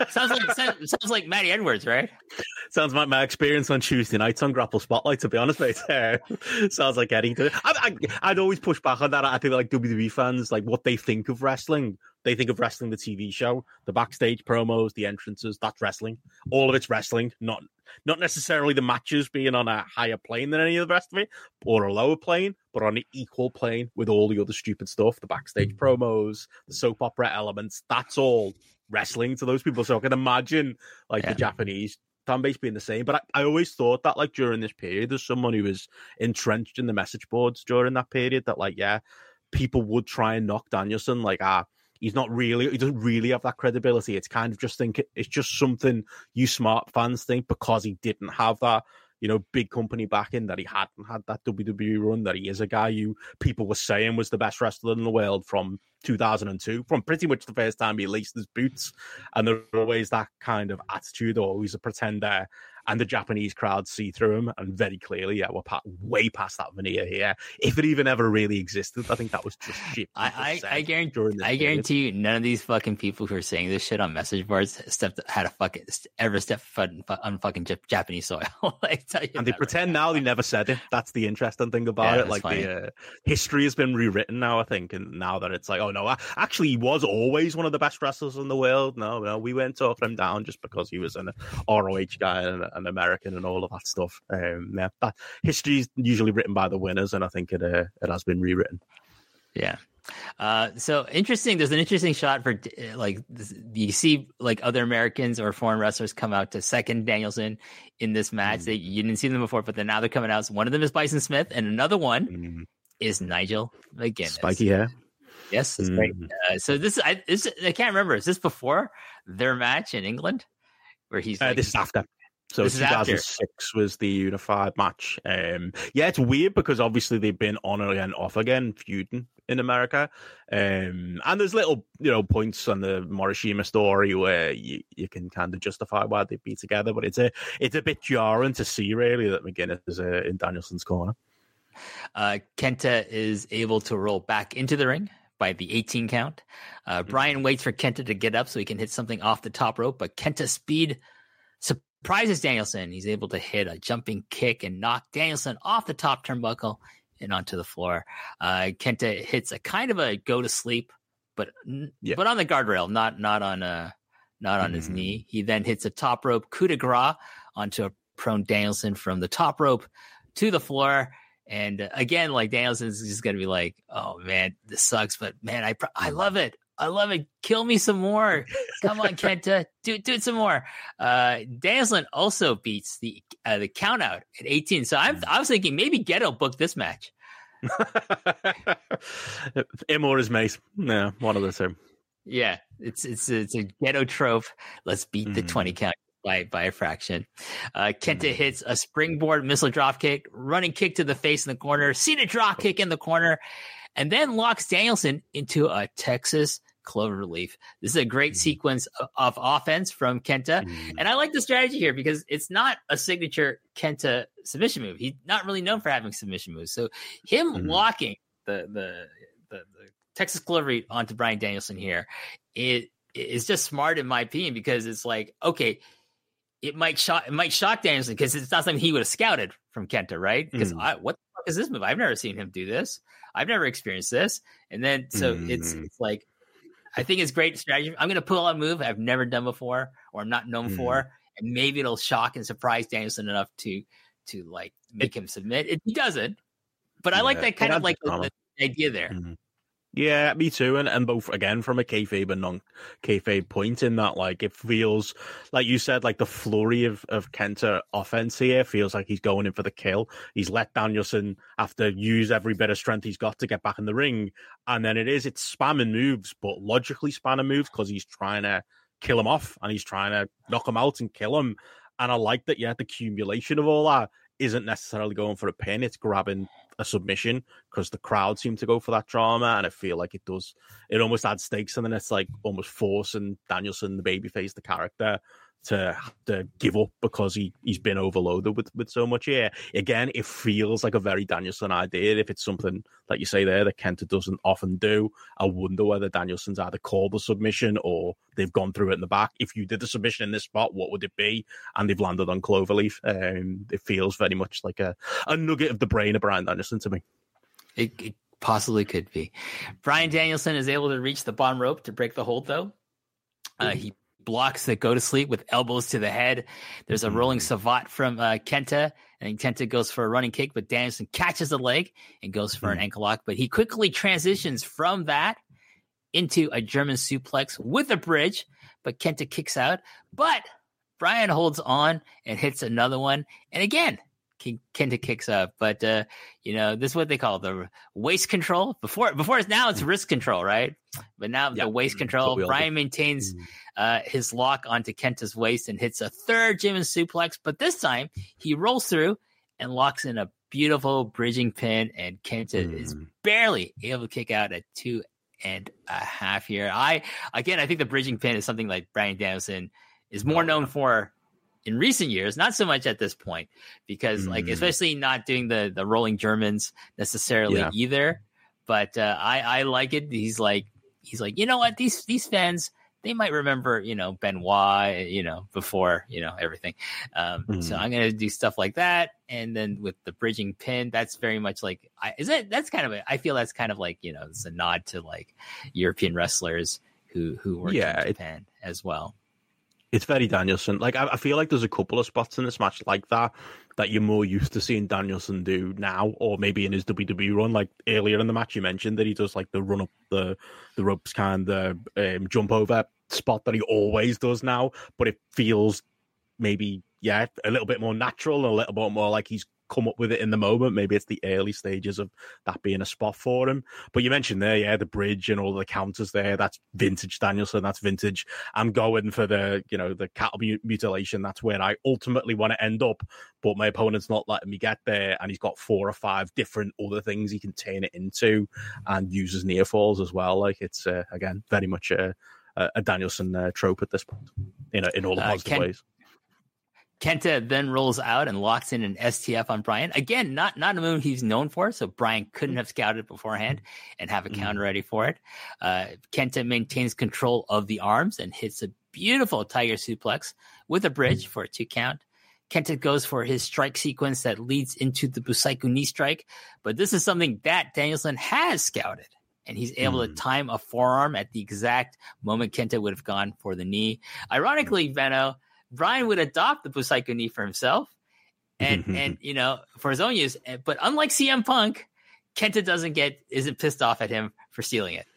sounds like Matty Edwards, right? Sounds like my experience on Tuesday nights on Grapple Spotlight, to be honest, mate. Sounds like Eddington. I'd always push back on that. I think, like, WWE fans, like, what they think of wrestling. They think of wrestling, the TV show, the backstage promos, the entrances. That's wrestling. All of it's wrestling, not necessarily the matches being on a higher plane than any of the rest of it, or a lower plane, but on an equal plane with all the other stupid stuff, the backstage promos, the soap opera elements. That's all wrestling to those people. So I can imagine, like, the Japanese fan base being the same. But I always thought that, like, during this period, there's someone who was entrenched in the message boards during that period that, like, people would try and knock Danielson, like, he doesn't really have that credibility. It's kind of it's just something you smart fans think because he didn't have that, big company backing, that he hadn't had that WWE run, that he is a guy who people were saying was the best wrestler in the world from 2002, from pretty much the first time he laced his boots. And there's always that kind of attitude, or he's a pretender. And the Japanese crowd see through him, and very clearly, we're way past that veneer here. If it even ever really existed, I think that was just shit. I guarantee you, none of these fucking people who are saying this shit on message boards ever stepped foot on fucking Japanese soil. And they pretend now they never said it. That's the interesting thing about it. Like, the history has been rewritten now, I think, and now that it's like, oh no, actually he was always one of the best wrestlers in the world. No, we weren't talking him down just because he was an ROH guy and an American and all of that stuff. That history is usually written by the winners, and I think it has been rewritten. Yeah. So interesting. There's an interesting shot for like you see like other Americans or foreign wrestlers come out to second Danielson in this match. You didn't see them before, but then now they're coming out. So one of them is Bison Smith, and another one is Nigel McGuinness. Spiky hair. Yes, it's great. So I can't remember. Is this before their match in England, where he's like, this is after? So 2006 was the unified match. Yeah, it's weird because obviously they've been on again, off again, feuding in America. And there's little, points on the Morishima story where you can kind of justify why they'd be together, but it's a bit jarring to see really that McGuinness is in Danielson's corner. Kenta is able to roll back into the ring by the 18 count. Brian waits for Kenta to get up so he can hit something off the top rope, but Kenta's speed surprises Danielson. He's able to hit a jumping kick and knock Danielson off the top turnbuckle and onto the floor. Kenta hits a kind of a go to sleep, but on the guardrail, not on his knee. He then hits a top rope coup de grace onto a prone Danielson from the top rope to the floor. And again, like Danielson's just gonna be like, "Oh man, this sucks, but man, I love it. I love it. Kill me some more. Come on, Kenta. Do it some more." Danielson also beats the count out at 18. So I was thinking maybe Gedo booked this match. Him or his mate. No, one of the two. Yeah, it's a Gedo trope. Let's beat the 20 count by a fraction. Kenta hits a springboard missile drop kick, running kick to the face in the corner, seated drop kick in the corner, and then locks Danielson into a Texas cloverleaf. This is a great sequence of offense from Kenta. And I like the strategy here because it's not a signature Kenta submission move. He's not really known for having submission moves. So him locking the Texas cloverleaf onto Bryan Danielson here, it is just smart in my opinion, because it's like, okay, it might shock Danielson because it's not something he would have scouted from Kenta, right? Because what the fuck is this move? I've never seen him do this. I've never experienced this. And then so it's like, I think it's great strategy. I'm going to pull out a move I've never done before or I'm not known for, and maybe it'll shock and surprise Danielson enough to like make him submit. He doesn't, but I like that kind of like the idea there. Yeah, me too. And both, again, from a kayfabe and non-kayfabe point, in that, like, it feels, like you said, like the flurry of Kenta offense here feels like he's going in for the kill. He's let Danielson have to use every bit of strength he's got to get back in the ring. And then it's spamming moves, but logically spamming moves, because he's trying to kill him off and he's trying to knock him out and kill him. And I like that, the accumulation of all that isn't necessarily going for a pin. It's grabbing a submission, because the crowd seem to go for that drama, and I feel like it almost adds stakes, and then it's like almost forcing Danielson, the babyface, the character, to have to give up because he's been overloaded with so much here. Again, it feels like a very Danielson idea. If it's something, like you say there, that Kenta doesn't often do, I wonder whether Danielson's either called the submission or they've gone through it in the back. If you did the submission in this spot, what would it be? And they've landed on Cloverleaf. It feels very much like a nugget of the brain of Bryan Danielson to me. It possibly could be. Bryan Danielson is able to reach the bottom rope to break the hold, though. He blocks the go to sleep with elbows to the head. There's a rolling savate from Kenta, and Kenta goes for a running kick, but Danielson catches the leg and goes for an ankle lock. But he quickly transitions from that into a German suplex with a bridge, but Kenta kicks out. But Bryan holds on and hits another one, and again, Kenta kicks up. But this is what they call the waist control. Before now it's wrist control, right? But now the waist control. Bryan maintains his lock onto Kenta's waist and hits a third German suplex, but this time he rolls through and locks in a beautiful bridging pin, and Kenta is barely able to kick out at 2.5 here. I think the bridging pin is something like Bryan Danielson is more known for in recent years, not so much at this point, because especially not doing the rolling Germans necessarily either. But I like it. He's like, you know what? These fans, they might remember, Benoit, before, everything. So I'm going to do stuff like that. And then with the bridging pin, that's very much like, I feel that's kind of like, it's a nod to like European wrestlers who work in Japan as well. It's very Danielson. Like, I feel like there's a couple of spots in this match like that you're more used to seeing Danielson do now, or maybe in his WWE run. Like earlier in the match, you mentioned that he does like the run up the ropes kind of jump over spot that he always does now, but it feels maybe, a little bit more natural, a little bit more like he's come up with it in the moment. Maybe it's the early stages of that being a spot for him. But you mentioned there, the bridge and all the counters there. That's vintage Danielson. That's vintage. I'm going for the cattle mutilation. That's where I ultimately want to end up. But my opponent's not letting me get there. And he's got 4 or 5 different other things he can turn it into and uses near falls as well. Like it's, again, very much a Danielson trope at this point, in all the positive ways. Kenta then rolls out and locks in an STF on Bryan. Again, not a move he's known for, so Bryan couldn't have scouted beforehand and have a counter ready for it. Kenta maintains control of the arms and hits a beautiful tiger suplex with a bridge for a 2 count. Kenta goes for his strike sequence that leads into the Busaiku knee strike, but this is something that Danielson has scouted, and he's able to time a forearm at the exact moment Kenta would have gone for the knee. Ironically, Benno, Bryan would adopt the Busaiku knee for himself and for his own use. But unlike CM Punk, Kenta isn't pissed off at him for stealing it.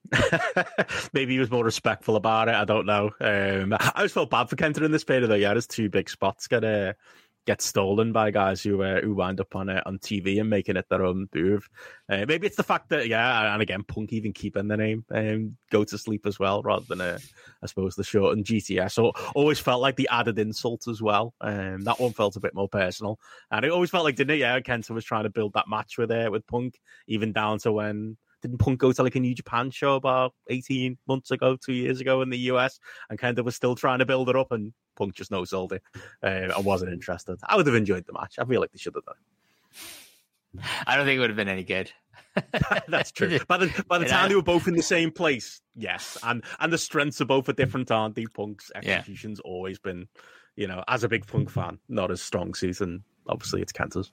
Maybe he was more respectful about it. I don't know. I always felt bad for Kenta in this period, though. Yeah, his 2 big spots get stolen by guys who wind up on TV and making it their own move. Maybe it's the fact that, and again, Punk even keeping the name Go to Sleep as well, rather than, I suppose, the shortened GTS. So always felt like the added insult as well. That one felt a bit more personal. And it always felt like, didn't it? Yeah, Kenta was trying to build that match with Punk, even down to when... Didn't Punk go to like a New Japan show about 18 months ago, 2 years ago in the US, and Kenta was still trying to build it up, and Punk just no-sold it. I wasn't interested. I would have enjoyed the match. I feel like they should have done. I don't think it would have been any good. That's true. By the time they were both in the same place, yes. And the strengths are both are different, aren't they? Punk's execution's always been, as a big Punk fan, not as strong suit, and obviously it's Kenta's.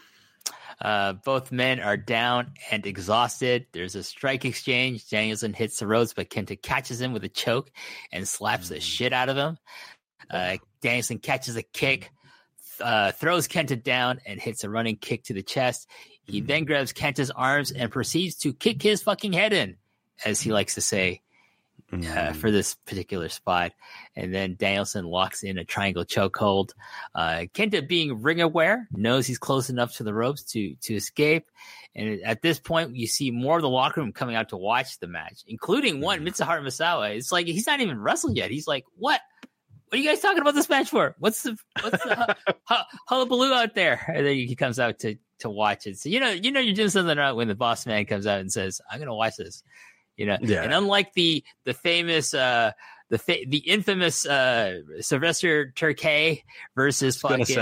Both men are down and exhausted. There's a strike exchange. Danielson hits the ropes, but Kenta catches him with a choke and slaps the shit out of him. Danielson catches a kick, throws Kenta down, and hits a running kick to the chest. He then grabs Kenta's arms and proceeds to kick his fucking head in, as he likes to say, for this particular spot. And then Danielson locks in a triangle chokehold. Kenta, being ring aware, knows he's close enough to the ropes to escape. And at this point, you see more of the locker room coming out to watch the match, including one Mitsuharu Misawa. It's like he's not even wrestled yet. He's like, what are you guys talking about this match for? What's the hullabaloo out there? And then he comes out to watch it. So you're doing something right when the boss man comes out and says, I'm gonna watch this. And unlike the famous the infamous Sylvester Turkey versus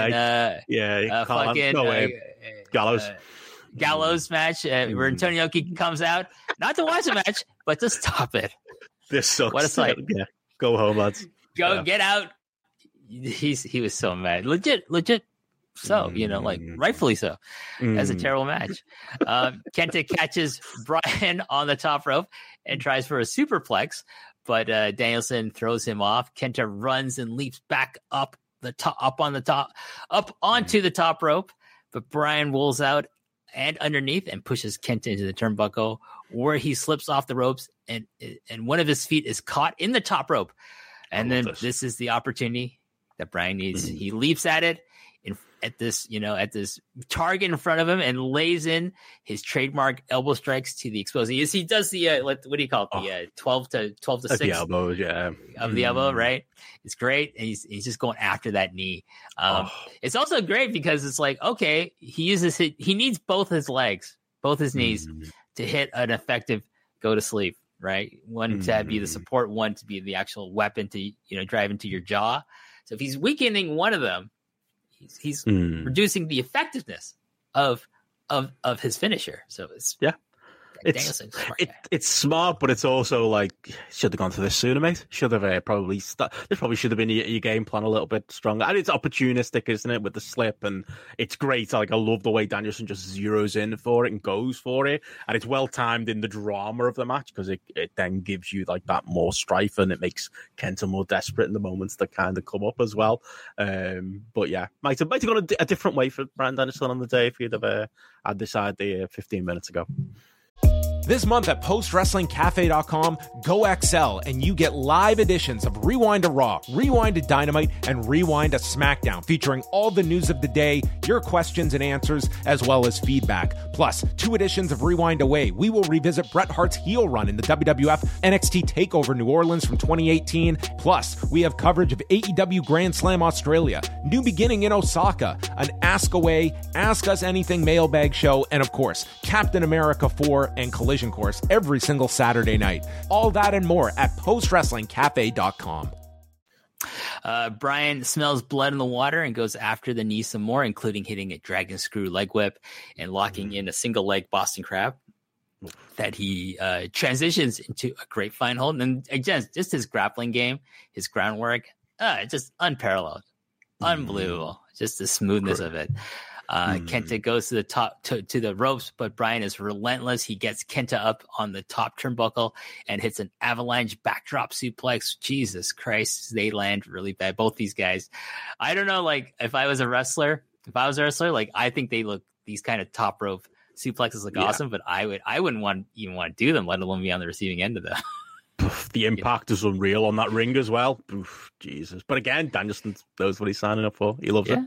Gallows match where Antonio Inoki comes out not to watch a match but to stop it. This sucks. What a sight. Yeah. Go home, lads. Get out. He was so mad. Legit so, rightfully so. That's a terrible match. Kenta catches Bryan on the top rope and tries for a superplex, but Danielson throws him off. Kenta runs and leaps back up onto the top rope, but Bryan rolls out and underneath and pushes Kenta into the turnbuckle, where he slips off the ropes and one of his feet is caught in the top rope. And then this is the opportunity that Bryan needs. He leaps at it. At this target in front of him and lays in his trademark elbow strikes to the exposed. He does the what do you call it? The 12 to 6 the elbow, of the elbow, right? It's great, and he's just going after that knee. It's also great because it's like, okay, he needs both his legs, both his knees to hit an effective go to sleep, right? One to be the support, one to be the actual weapon to drive into your jaw. So if he's weakening one of them, he's reducing the effectiveness of his finisher. So it's Danielson's a smart guy. It's smart, but it's also like, should have gone to this sooner, mate. Should have this probably should have been your game plan a little bit stronger. And it's opportunistic, isn't it, with the slip? And it's great. Like, I love the way Danielson just zeroes in for it and goes for it. And it's well timed in the drama of the match, because it then gives you like that more strife, and it makes Kenta more desperate in the moments that kind of come up as well. But yeah, might have gone a different way for Bryan Danielson on the day if you'd have had this idea 15 minutes ago. This month at PostWrestlingCafe.com, go XL and you get live editions of Rewind to Raw, Rewind to Dynamite, and Rewind to SmackDown, featuring all the news of the day, your questions and answers, as well as feedback. Plus, 2 editions of Rewind Away. We will revisit Bret Hart's heel run in the WWF NXT TakeOver New Orleans from 2018. Plus, we have coverage of AEW Grand Slam Australia, New Beginning in Osaka, an Ask Away, Ask Us Anything mailbag show, and of course, Captain America 4 and Collision Course every single Saturday night. All that and more at PostWrestlingCafe.com. Bryan smells blood in the water and goes after the knee some more, including hitting a dragon screw leg whip and locking in a single leg Boston Crab that he transitions into a grapevine hold. And again, just his grappling game, his groundwork, just unparalleled, unbelievable. Just the smoothness of it. Kenta goes to the top to the ropes, but Bryan is relentless. He gets Kenta up on the top turnbuckle and hits an avalanche backdrop suplex. Jesus Christ, they land really bad. Both these guys. I don't know, like if I was a wrestler, like I think these kind of top rope suplexes look awesome, but I wouldn't even want to do them, let alone be on the receiving end of them. The impact is unreal on that ring as well. Oof, Jesus. But again, Danielson knows what he's signing up for. He loves it.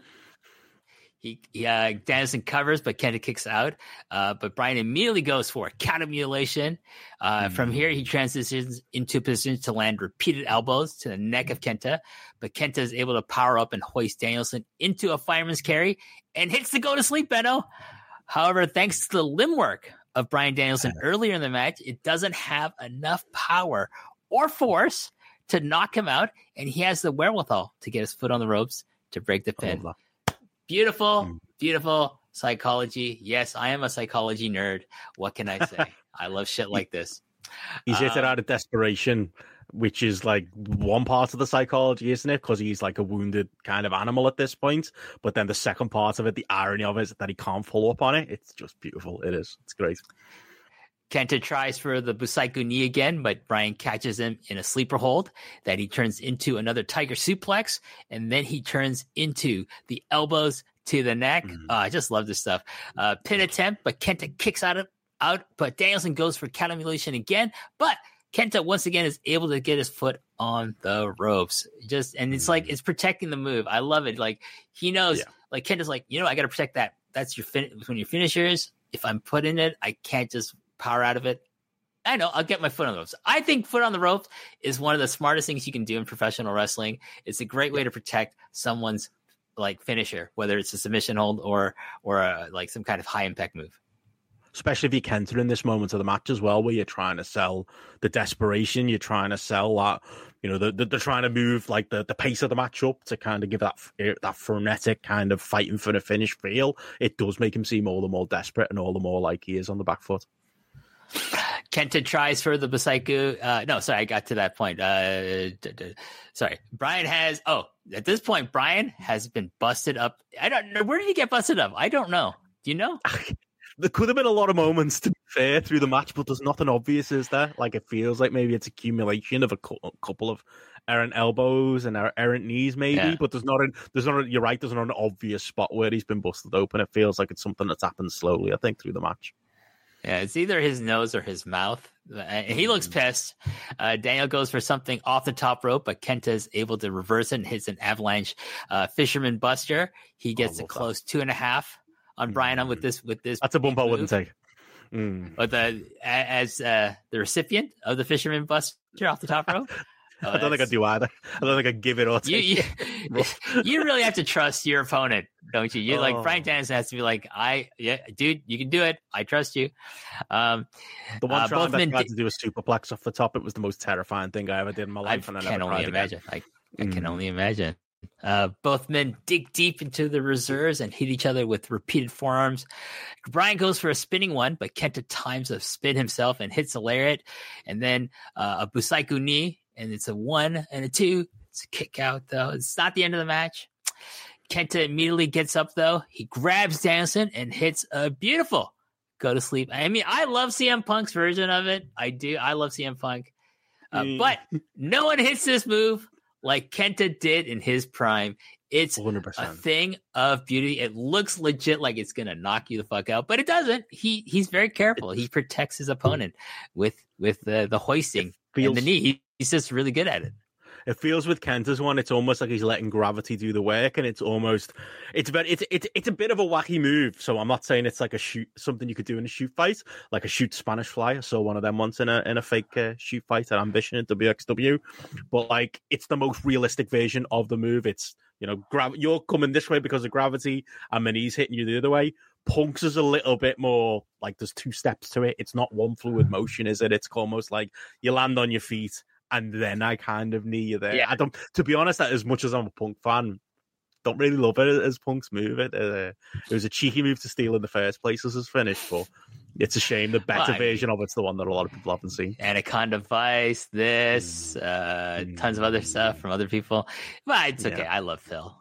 Danielson covers, but Kenta kicks out. But Bryan immediately goes for a counter mutilation. From here, he transitions into a position to land repeated elbows to the neck of Kenta. But Kenta is able to power up and hoist Danielson into a fireman's carry and hits the go to sleep, Benno. However, thanks to the limb work of Bryan Danielson earlier in the match, it doesn't have enough power or force to knock him out, and he has the wherewithal to get his foot on the ropes to break the pin. Beautiful, beautiful psychology. Yes, I am a psychology nerd. What can I say? I love shit like this. He's hit it out of desperation, which is like one part of the psychology, isn't it? Because he's like a wounded kind of animal at this point. But then the second part of it, the irony of it, is that he can't follow up on it. It's just beautiful. It is. It's great. Kenta tries for the Busaiku knee again, but Bryan catches him in a sleeper hold that he turns into another tiger suplex, and then he turns into the elbows to the neck. I just love this stuff. Pin attempt, but Kenta kicks out, but Danielson goes for counter mutilation again, but Kenta once again is able to get his foot on the ropes. It's like it's protecting the move. I love it. Like he knows, like Kenta's like, I got to protect that. That's when your finishers. If I'm put in it, I can't just power out of it. I know, I'll get my foot on the ropes. I think foot on the ropes is one of the smartest things you can do in professional wrestling. It's a great way to protect someone's like finisher, whether it's a submission hold or like some kind of high impact move. Especially if you Kenta in this moment of the match as well, where you're trying to sell the desperation, you're trying to sell that, they're trying to move like the pace of the match up to kind of give that frenetic kind of fighting for the finish feel. It does make him seem all the more desperate and all the more like he is on the back foot. Kenta tries for the Busaiku. No, sorry, I got to that point. Sorry. At this point, Bryan has been busted up. I don't know. Where did he get busted up? I don't know. Do you know? There could have been a lot of moments, to be fair, through the match, but there's nothing obvious, is there? Like, it feels like maybe it's accumulation of a couple of errant elbows and errant knees, maybe, but you're right, there's not an obvious spot where he's been busted open. It feels like it's something that's happened slowly, I think, through the match. Yeah, it's either his nose or his mouth. He looks pissed. Daniel goes for something off the top rope, but Kenta is able to reverse it and hits an avalanche fisherman buster. He gets a close 2.5 on Bryan with this. That's a bump I wouldn't take. But as the recipient of the fisherman buster off the top rope. I don't think I do either. I don't think I give it or take it. You really have to trust your opponent, don't you? You like Bryan Danielson has to be like, dude, you can do it. I trust you. The one time I tried to do a superplex off the top, it was the most terrifying thing I ever did in my life. I can only imagine. I can only imagine. Both men dig deep into the reserves and hit each other with repeated forearms. Bryan goes for a spinning one, but Kenta times a spin himself and hits a lariat. And then a Busaiku knee, and it's a 1 and a 2. It's a kick out, though. It's not the end of the match. Kenta immediately gets up, though. He grabs Danielson and hits a beautiful go to sleep. I mean, I love CM Punk's version of it. I do. I love CM Punk. But no one hits this move like Kenta did in his prime. It's 100%. a thing of beauty. It looks legit like it's going to knock you the fuck out, but it doesn't. He's very careful. He protects his opponent with the hoisting and the knee. He's just really good at it. It feels with Kenta's one, it's almost like he's letting gravity do the work, and it's a bit of a wacky move. So I'm not saying it's like something you could do in a shoot fight, like a shoot Spanish fly. I saw one of them once in a fake shoot fight at Ambition in WXW, but like it's the most realistic version of the move. It's, you know, you're coming this way because of gravity, and my knee's hitting you the other way. Punk's is a little bit more like there's 2 steps to it. It's not one fluid motion, is it? It's almost like you land on your feet and then I kind of knee you there. Yeah. To be honest, as much as I'm a Punk fan, don't really love it as Punk's move. It was a cheeky move to steal in the first place as his finish, but it's a shame the better version of it's the one that a lot of people haven't seen. Anaconda Vice, tons of other stuff from other people. But it's okay. Yeah. I love Phil.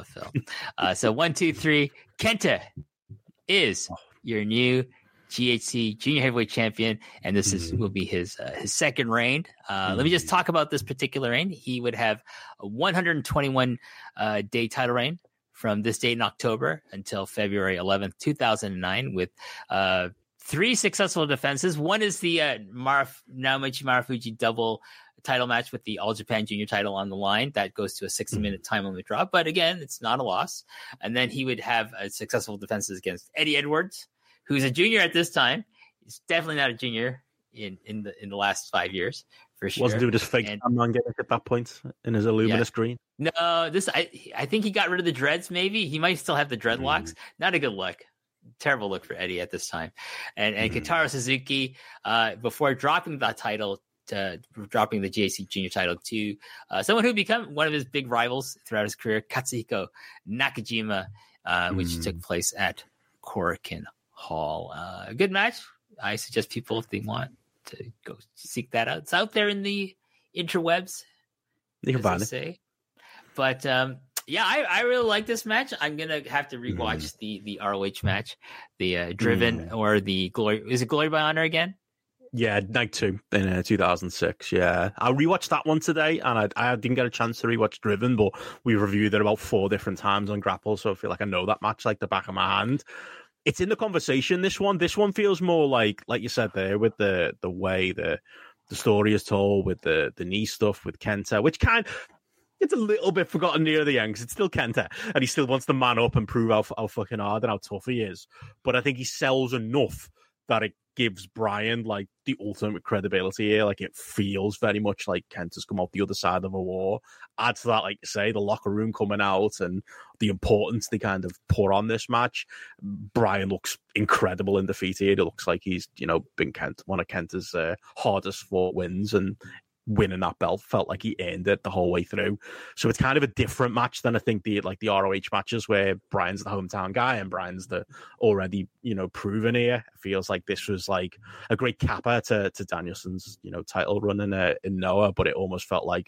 So 1, 2, 3. Kenta is your new GHC Junior Heavyweight Champion, and this will be his second reign. Let me just talk about this particular reign. He would have a 121 day title reign from this date in October until February 11th, 2009, with 3 successful defenses. One is the Naomichi Marufuji double title match with the All Japan Junior title on the line. That goes to a 60-minute time limit draw, but again, it's not a loss. And then he would have successful defenses against Eddie Edwards, who's a junior at this time. He's definitely not a junior in the last 5 years, for sure. Wasn't doing his fake man gimmick at that point in his luminous green. No, I think he got rid of the dreads. Maybe he might still have the dreadlocks. Not a good look. Terrible look for Eddie at this time. And Kentaro Suzuki, before dropping that title, dropping the GHC Junior title to someone who became one of his big rivals throughout his career, Katsuhiko Nakajima, which took place at Korakuen Hall. A good match. I suggest people, if they want, to go seek that out. It's out there in the interwebs, you can find it. But I really like this match. I'm gonna have to rewatch the ROH match, the Driven or the Glory. Is it Glory by Honor again? Yeah, Night 2 in 2006. Yeah, I rewatched that one today, and I didn't get a chance to rewatch Driven, but we reviewed it about 4 different times on Grapple, so I feel like I know that match like the back of my hand. It's in the conversation. This one feels more like you said there, with the way the story is told, with the knee stuff with Kenta, which it's a little bit forgotten near the end because it's still Kenta and he still wants to man up and prove how fucking hard and how tough he is. But I think he sells enough that it gives Bryan like the ultimate credibility here. Like, it feels very much like Kenta's come out the other side of a war. Add to that, like you say, the locker room coming out and the importance they kind of put on this match. Bryan looks incredible in defeat here. It looks like he's, been one of Kenta's hardest fought wins, and winning that belt felt like he earned it the whole way through. So it's kind of a different match than I think the ROH matches where Bryan's the hometown guy and Bryan's the already, proven here. It feels like this was like a great capper to Danielson's, title run in Noah, but it almost felt like,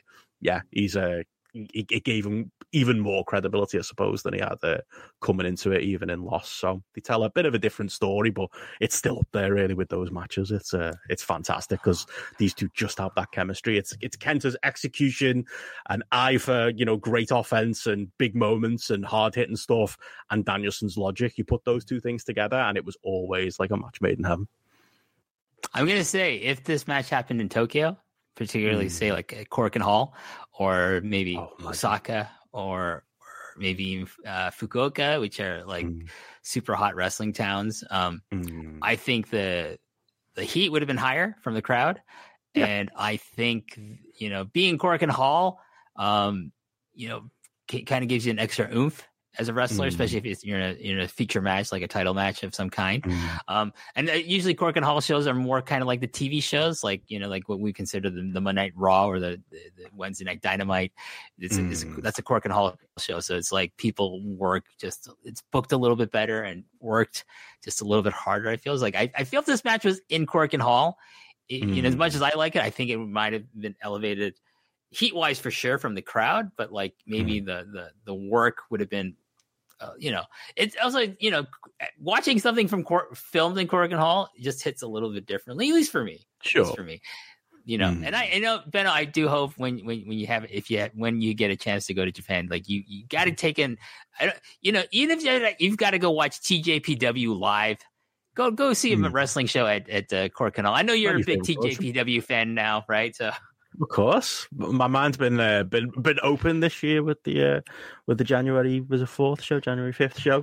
it gave him even more credibility, I suppose, than he had coming into it, even in loss. So they tell a bit of a different story, but it's still up there really with those matches. It's fantastic because these two just have that chemistry. It's Kenta's execution and eye for great offense and big moments and hard hitting stuff, and Danielson's logic. You put those two things together, and it was always like a match made in heaven. I'm gonna say, if this match happened in Tokyo, particularly say like at Korakuen Hall, or maybe Osaka, or maybe even Fukuoka, which are like super hot wrestling towns. I think the heat would have been higher from the crowd. Yeah. And I think, being Korakuen Hall, kind of gives you an extra oomph as a wrestler, especially if you're in a feature match, like a title match of some kind. And usually Cork and Hall shows are more kind of like the TV shows, like, like what we consider the Monday Night Raw or the Wednesday Night Dynamite. That's a Cork and Hall show. So it's like people work it's booked a little bit better and worked just a little bit harder. I feel I feel if this match was in Cork and Hall, as much as I like it, I think it might have been elevated heat wise for sure from the crowd, but like maybe the work would have been, it's also, watching something from filmed in Cork and Hall just hits a little bit differently, at least for me. Sure. For me, and I know, Benno, I do hope when you get a chance to go to Japan, like you got to take in, even if you've got to go watch TJPW live, go see a wrestling show at Cork and Hall. I know you're a big TJPW fan now, right? So. Of course, my mind's been open this year with the January 4th show, January 5th show.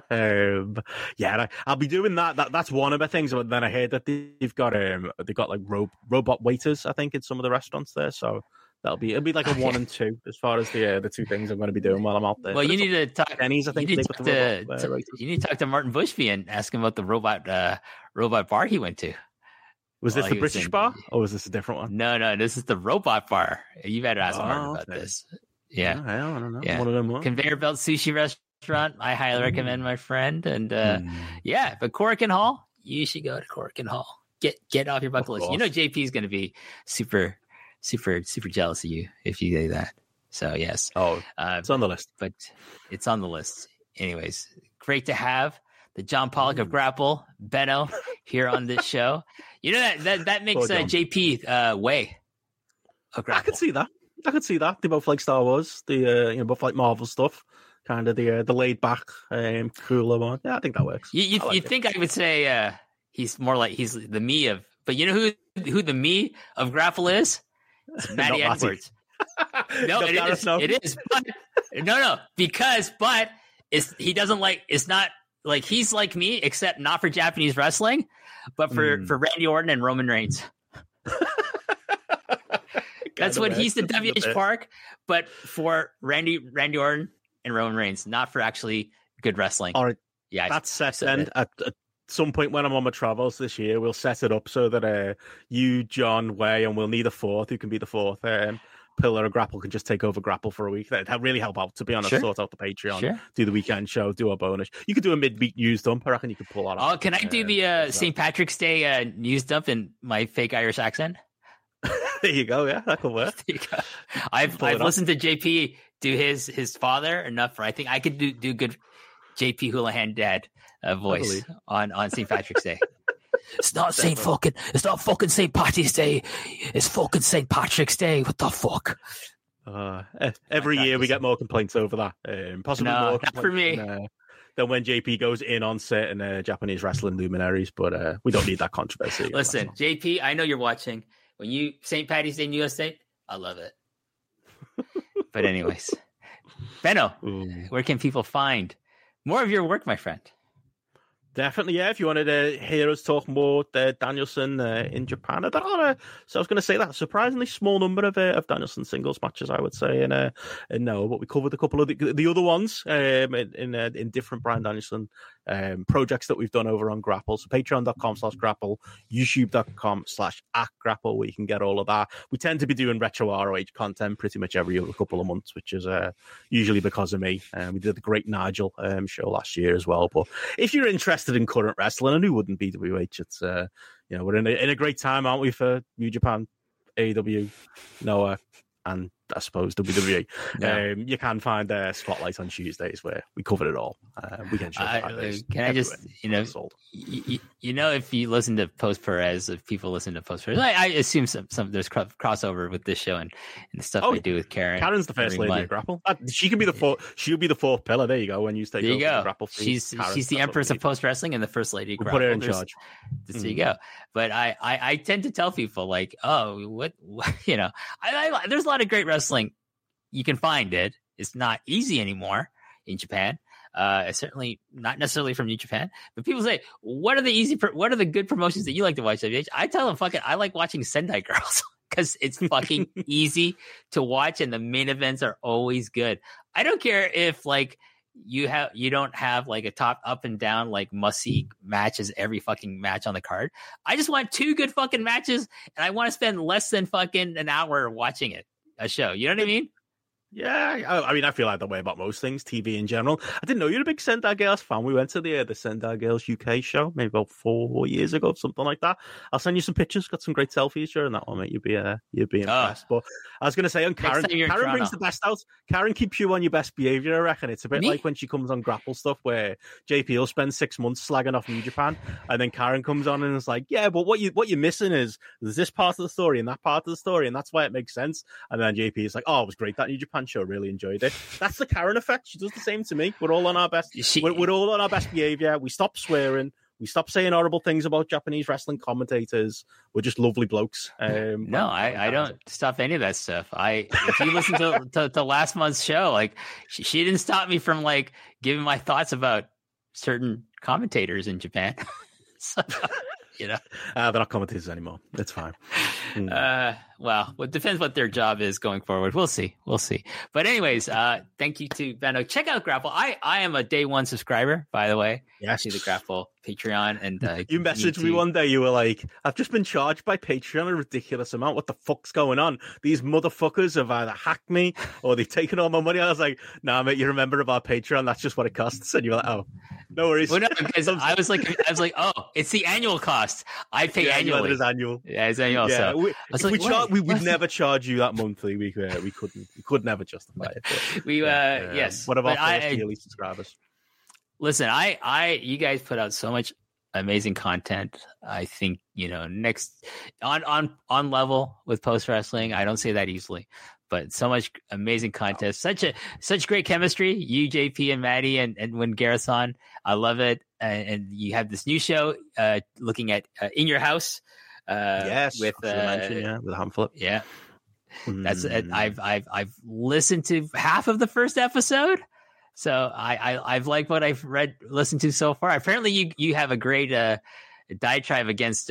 I'll be doing that. That's one of the things. But then I heard that they've got like robot waiters, I think, in some of the restaurants there. So it'll be like a 1 and 2 as far as the two things I'm going to be doing while I'm out there. Well, you need to talk. Denny's, I think. You need to talk to Martin Bushby and ask him about the robot bar he went to. Was this the British bar, or was this a different one? No, this is the robot bar. You better ask Martin about this. Yeah. I don't know. Yeah. One of them ones. Conveyor Belt Sushi Restaurant. I highly recommend, my friend. And but Cork and Hall, you should go to Cork and Hall. Get off your bucket list. JP is going to be super, super, super jealous of you if you do that. So yes. It's on the list. But it's on the list. Anyways, great to have the John Pollock of Grapple, Benno, here on this show. That makes JP way of Grapple. I could see that. They both like Star Wars. They both like Marvel stuff. Kind of the laid back, cooler one. Yeah, I think that works. You think I would say he's more like he's the me of, but you know who the me of Grapple is? It's Matty Edwards. No, it is. But, no, because he doesn't like. It's not. Like he's like me, except not for Japanese wrestling, but for Randy Orton and Roman Reigns. That's what he's the WH Park, but for Randy Orton and Roman Reigns, not for actually good wrestling. All right, yeah, that's set. Then at some point when I'm on my travels this year, we'll set it up so that you, John, Way, and we'll need a fourth who can be the fourth. Pillar of Grapple can just take over Grapple for a week. That'd really help out, to be honest. Sort out the Patreon, do the weekend show, do a bonus. You could do a midweek news dump. I reckon you could pull that off. Oh, can I do the St. Patrick's Day news dump in my fake Irish accent? There you go. Yeah, that could work. I've listened to JP do his father enough for I think I could do good JP Houlihan dad voice on St. Patrick's Day. It's not fucking St. Patty's Day. It's fucking St. Patrick's Day. What the fuck? Every year we get more complaints over that. Possibly more not for me. Than when JP goes in on certain Japanese wrestling luminaries, but we don't need that controversy. Listen, JP, I know you're watching. When you St. Patty's Day in US State, I love it. But anyways, Benno, where can people find more of your work, my friend? Definitely, yeah. If you wanted to hear us talk more Danielson in Japan, so I was going to say that a surprisingly small number of Danielson singles matches, I would say, and no, but we covered a couple of the other ones in different Bryan Danielson projects that we've done over on Grapple. So patreon.com/grapple, youtube.com/@grapple, where you can get all of that. We tend to be doing retro ROH content pretty much every other couple of months, which is usually because of me. We did the Great Nigel show last year as well. But if you're interested in current wrestling, and who wouldn't be WH, it's we're in a great time, aren't we, for New Japan, AEW, Noah, and I suppose WWE. Yeah. You can find Spotlight on Tuesdays where we cover it all. Weekend show. Can I just, if you listen to Post Perez, if people listen to Post Perez, I assume some there's crossover with this show and the stuff we do with Karen. Karen's the first lady of Grapple. She can be the fourth. She'll be the fourth pillar. There you go. When you take over the Grapple, she's the Empress of Post Wrestling and the first lady of Grapple. Put her in charge. There you go. But I tend to tell people like, what there's a lot of great wrestling. You can find it. It's not easy anymore in Japan. Certainly not necessarily from New Japan. But people say, what are the good promotions that you like to watch, WH? I tell them, I like watching Sendai Girls because it's fucking easy to watch and the main events are always good. I don't care if you don't have like a top up and down like must see matches every fucking match on the card. I just want 2 good fucking matches, and I want to spend less than fucking an hour watching a show. You know what I mean? Yeah, I mean, I feel like that way about most things, TV in general. I didn't know you're a big Sendai Girls fan. We went to the Sendai Girls UK show maybe about 4 years ago, something like that. I'll send you some pictures. Got some great selfies during that one, mate. You'd be impressed. But I was going to say on Karen brings the best out. Karen keeps you on your best behavior, I reckon. It's a bit like when she comes on Grapple Stuff, where JP will spend 6 months slagging off New Japan, and then Karen comes on and is like, yeah, but what you're missing is there's this part of the story and that part of the story, and that's why it makes sense. And then JP is like, oh, it was great, that New Japan show, really enjoyed it. That's the Karen effect. She does the same to me. We're all on our best. We're all on our best behavior. We stop swearing. We stop saying horrible things about Japanese wrestling commentators. We're just lovely blokes. No, I don't stop any of that stuff. If you listen to last month's show, like she didn't stop me from like giving my thoughts about certain commentators in Japan. So, you know, they're not commentators anymore. It's fine. Well, it depends what their job is going forward. We'll see. But anyways, thank you to Benno. Check out Grapple. I am a day 1 subscriber, by the way. Yes. To the Grapple Patreon. And you messaged me one day. You were like, I've just been charged by Patreon a ridiculous amount. What the fuck's going on? These motherfuckers have either hacked me or they've taken all my money. I was like, nah, mate, you remember about Patreon? That's just what it costs. And you were like, oh, no worries. Well, no, because I was like, oh, it's the annual cost. I pay annually. It is annual. Yeah, it's annual. Yeah, so we would never charge you that monthly. We could never justify it. But, yes. One of our first yearly subscribers. Listen, you guys put out so much amazing content. I think, you know, next on level with Post Wrestling. I don't say that easily, but so much amazing content, such great chemistry. You, JP, and Maddie, and when Gareth's on, I love it. And you have this new show, looking at In Your House. Yes, with with Hamflip. Yeah, that's it. I've listened to half of the first episode. So I've liked what I've listened to so far. Apparently, you have a great diatribe against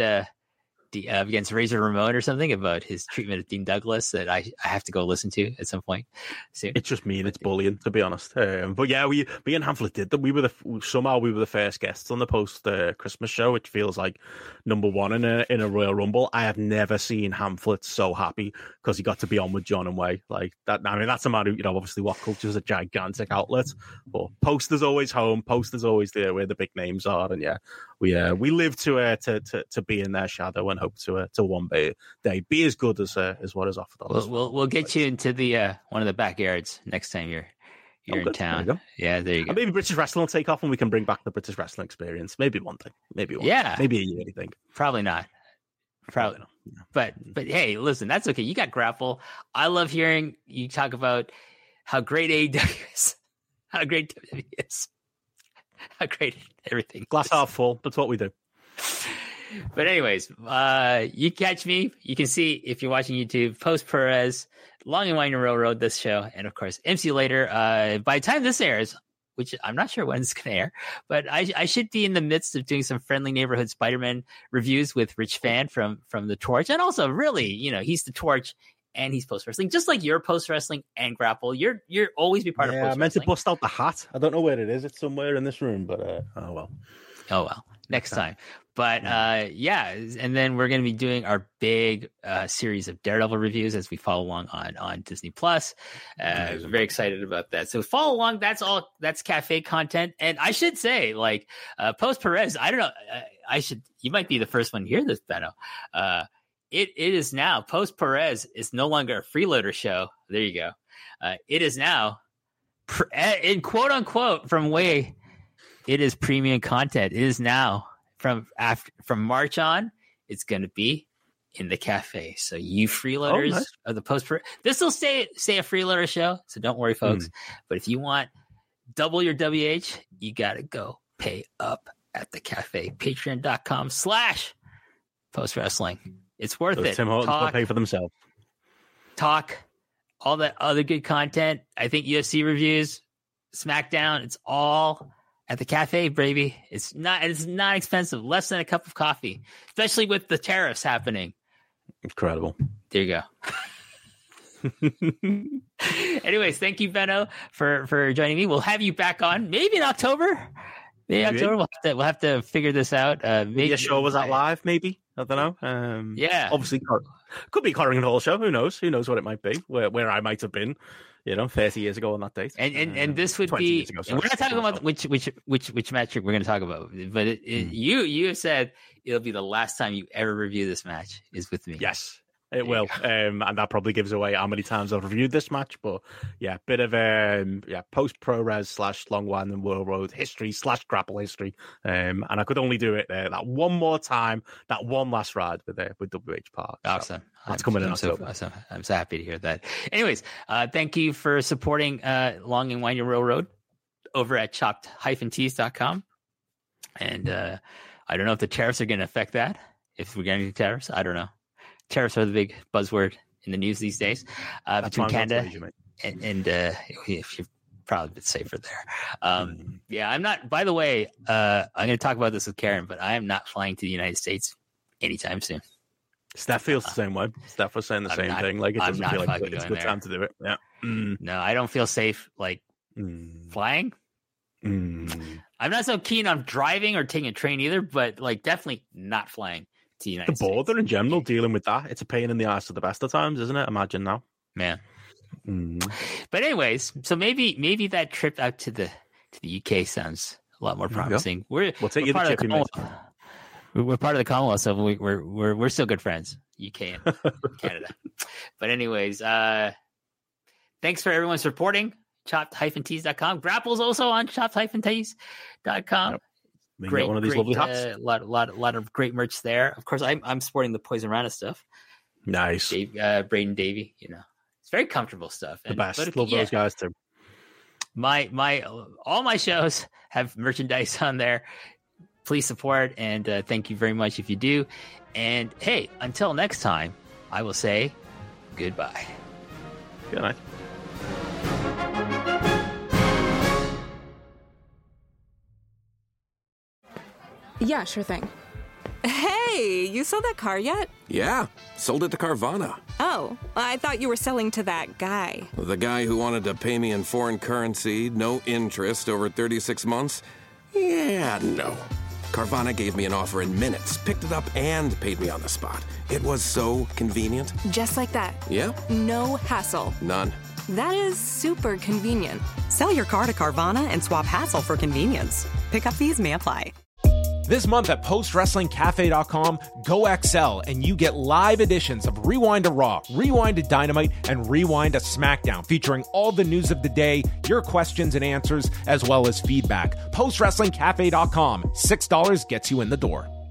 Razor Ramon or something about his treatment of Dean Douglas that I have to go listen to at some point soon. It's just mean. It's bullying, to be honest. But yeah, me and Hamflet did that. We were the first guests on the post Christmas show, which feels like number 1 in a Royal Rumble. I have never seen Hamflet so happy because he got to be on with John and Way like that. I mean, that's a man who, you know, obviously What Culture is a gigantic outlet, but Post is always home. Post is always there where the big names are, and yeah, we live to be in their shadow and hope to one day be as good as what is offered on us. We'll get you into the one of the backyards next time you're in town. Yeah, there you go. And maybe British wrestling will take off and we can bring back the British wrestling experience. Maybe one thing. Maybe one. Yeah. Maybe a year, I think. Probably not. Probably not. But hey, listen, that's okay. You got Grapple. I love hearing you talk about how great AEW is, how great WWE is, how great everything. Glass half full. That's what we do. But anyways, you catch me. You can see if you're watching YouTube, Post Perez, Long and Winding Railroad, this show, and of course, MC Later. By the time this airs, which I'm not sure when it's going to air, but I should be in the midst of doing some Friendly Neighborhood Spider-Man reviews with Rich Fan from The Torch. And also, really, you know, he's The Torch and he's Post Wrestling, just like you're Post Wrestling and Grapple. You're always be part of Post Wrestling. I meant to bust out the hat. I don't know where it is. It's somewhere in this room, but oh well. Next time. But and then we're going to be doing our big series of Daredevil reviews as we follow along on Disney Plus. Very excited about that. So follow along. That's cafe content. And I should say, like, Post Perez, I don't know. You might be the first one to hear this, Benno. It is now, Post Perez is no longer a freeloader show. There you go. It is now, in quote unquote, from Way, it is premium content. It is now from March on. It's going to be in the cafe. So you freeloaders of the Post Perez, this will say a freeloader show. So don't worry, folks. But if you want double your WH, you got to go pay up at the cafe. Patreon.com/Post Wrestling. It's worth it. Tim Hortons will pay for themselves. Talk, all that other good content. I think UFC reviews, SmackDown. It's all at the cafe, baby. It's not expensive. Less than a cup of coffee, especially with the tariffs happening. Incredible. There you go. Anyways, thank you, Benno, for joining me. We'll have you back on maybe in October. Maybe October. We'll have to figure this out. Maybe your show was that live? Maybe, I don't know. Yeah, obviously could be Corrigan Hall show. Who knows? Who knows what it might be? Where I might have been, 30 years ago on that date. And this would be. Ago, we're not talking about which match we're going to talk about, but you have said it'll be the last time you ever review this match is with me. Yes. It will, and that probably gives away how many times I've reviewed this match. But yeah, bit of post ProRes / Long Winding World Road history / grapple history, and I could only do it that one more time, that one last ride with WH Park. Awesome, so that's coming in October. I'm so happy to hear that. Anyways, thank you for supporting Long and Winding Railroad over at chopped-tees.com. And I don't know if the tariffs are going to affect that. If we're getting tariffs, I don't know. Tariffs are the big buzzword in the news these days between Canada and you're probably a bit safer there. Yeah, I'm not. By the way, I'm going to talk about this with Karen, but I am not flying to the United States anytime soon. Steph feels the same way. Steph was saying the same thing. Like, it doesn't feel like it's a good time to do it. Yeah. No, I don't feel safe flying. I'm not so keen on driving or taking a train either, but definitely not flying. The border in general, dealing with that, it's a pain in the ass at the best of times, isn't it? Imagine now, man. But anyways, so maybe that trip out to the UK sounds a lot more promising. We'll take you to Chippy, mate. We're part of the Commonwealth, so we're still good friends, UK and Canada. But anyways, thanks for everyone supporting chopped-tees.com. Grapple's also on chopped-tees.com. Yep. Great, one of these lovely hats. A lot of great merch there. Of course, I'm sporting the Poison Rana stuff. Nice, Braden Davey. It's very comfortable stuff. The best. Love those guys too. All my shows have merchandise on there. Please support, and thank you very much if you do. And hey, until next time, I will say goodbye. Good night. Yeah, sure thing. Hey, you sold that car yet? Yeah, sold it to Carvana. Oh, I thought you were selling to that guy. The guy who wanted to pay me in foreign currency, no interest, over 36 months? Yeah, no. Carvana gave me an offer in minutes, picked it up, and paid me on the spot. It was so convenient. Just like that. Yeah. No hassle. None. That is super convenient. Sell your car to Carvana and swap hassle for convenience. Pickup fees may apply. This month at PostWrestlingCafe.com, go XL and you get live editions of Rewind to Raw, Rewind to Dynamite, and Rewind to SmackDown, featuring all the news of the day, your questions and answers, as well as feedback. PostWrestlingCafe.com, $6 gets you in the door.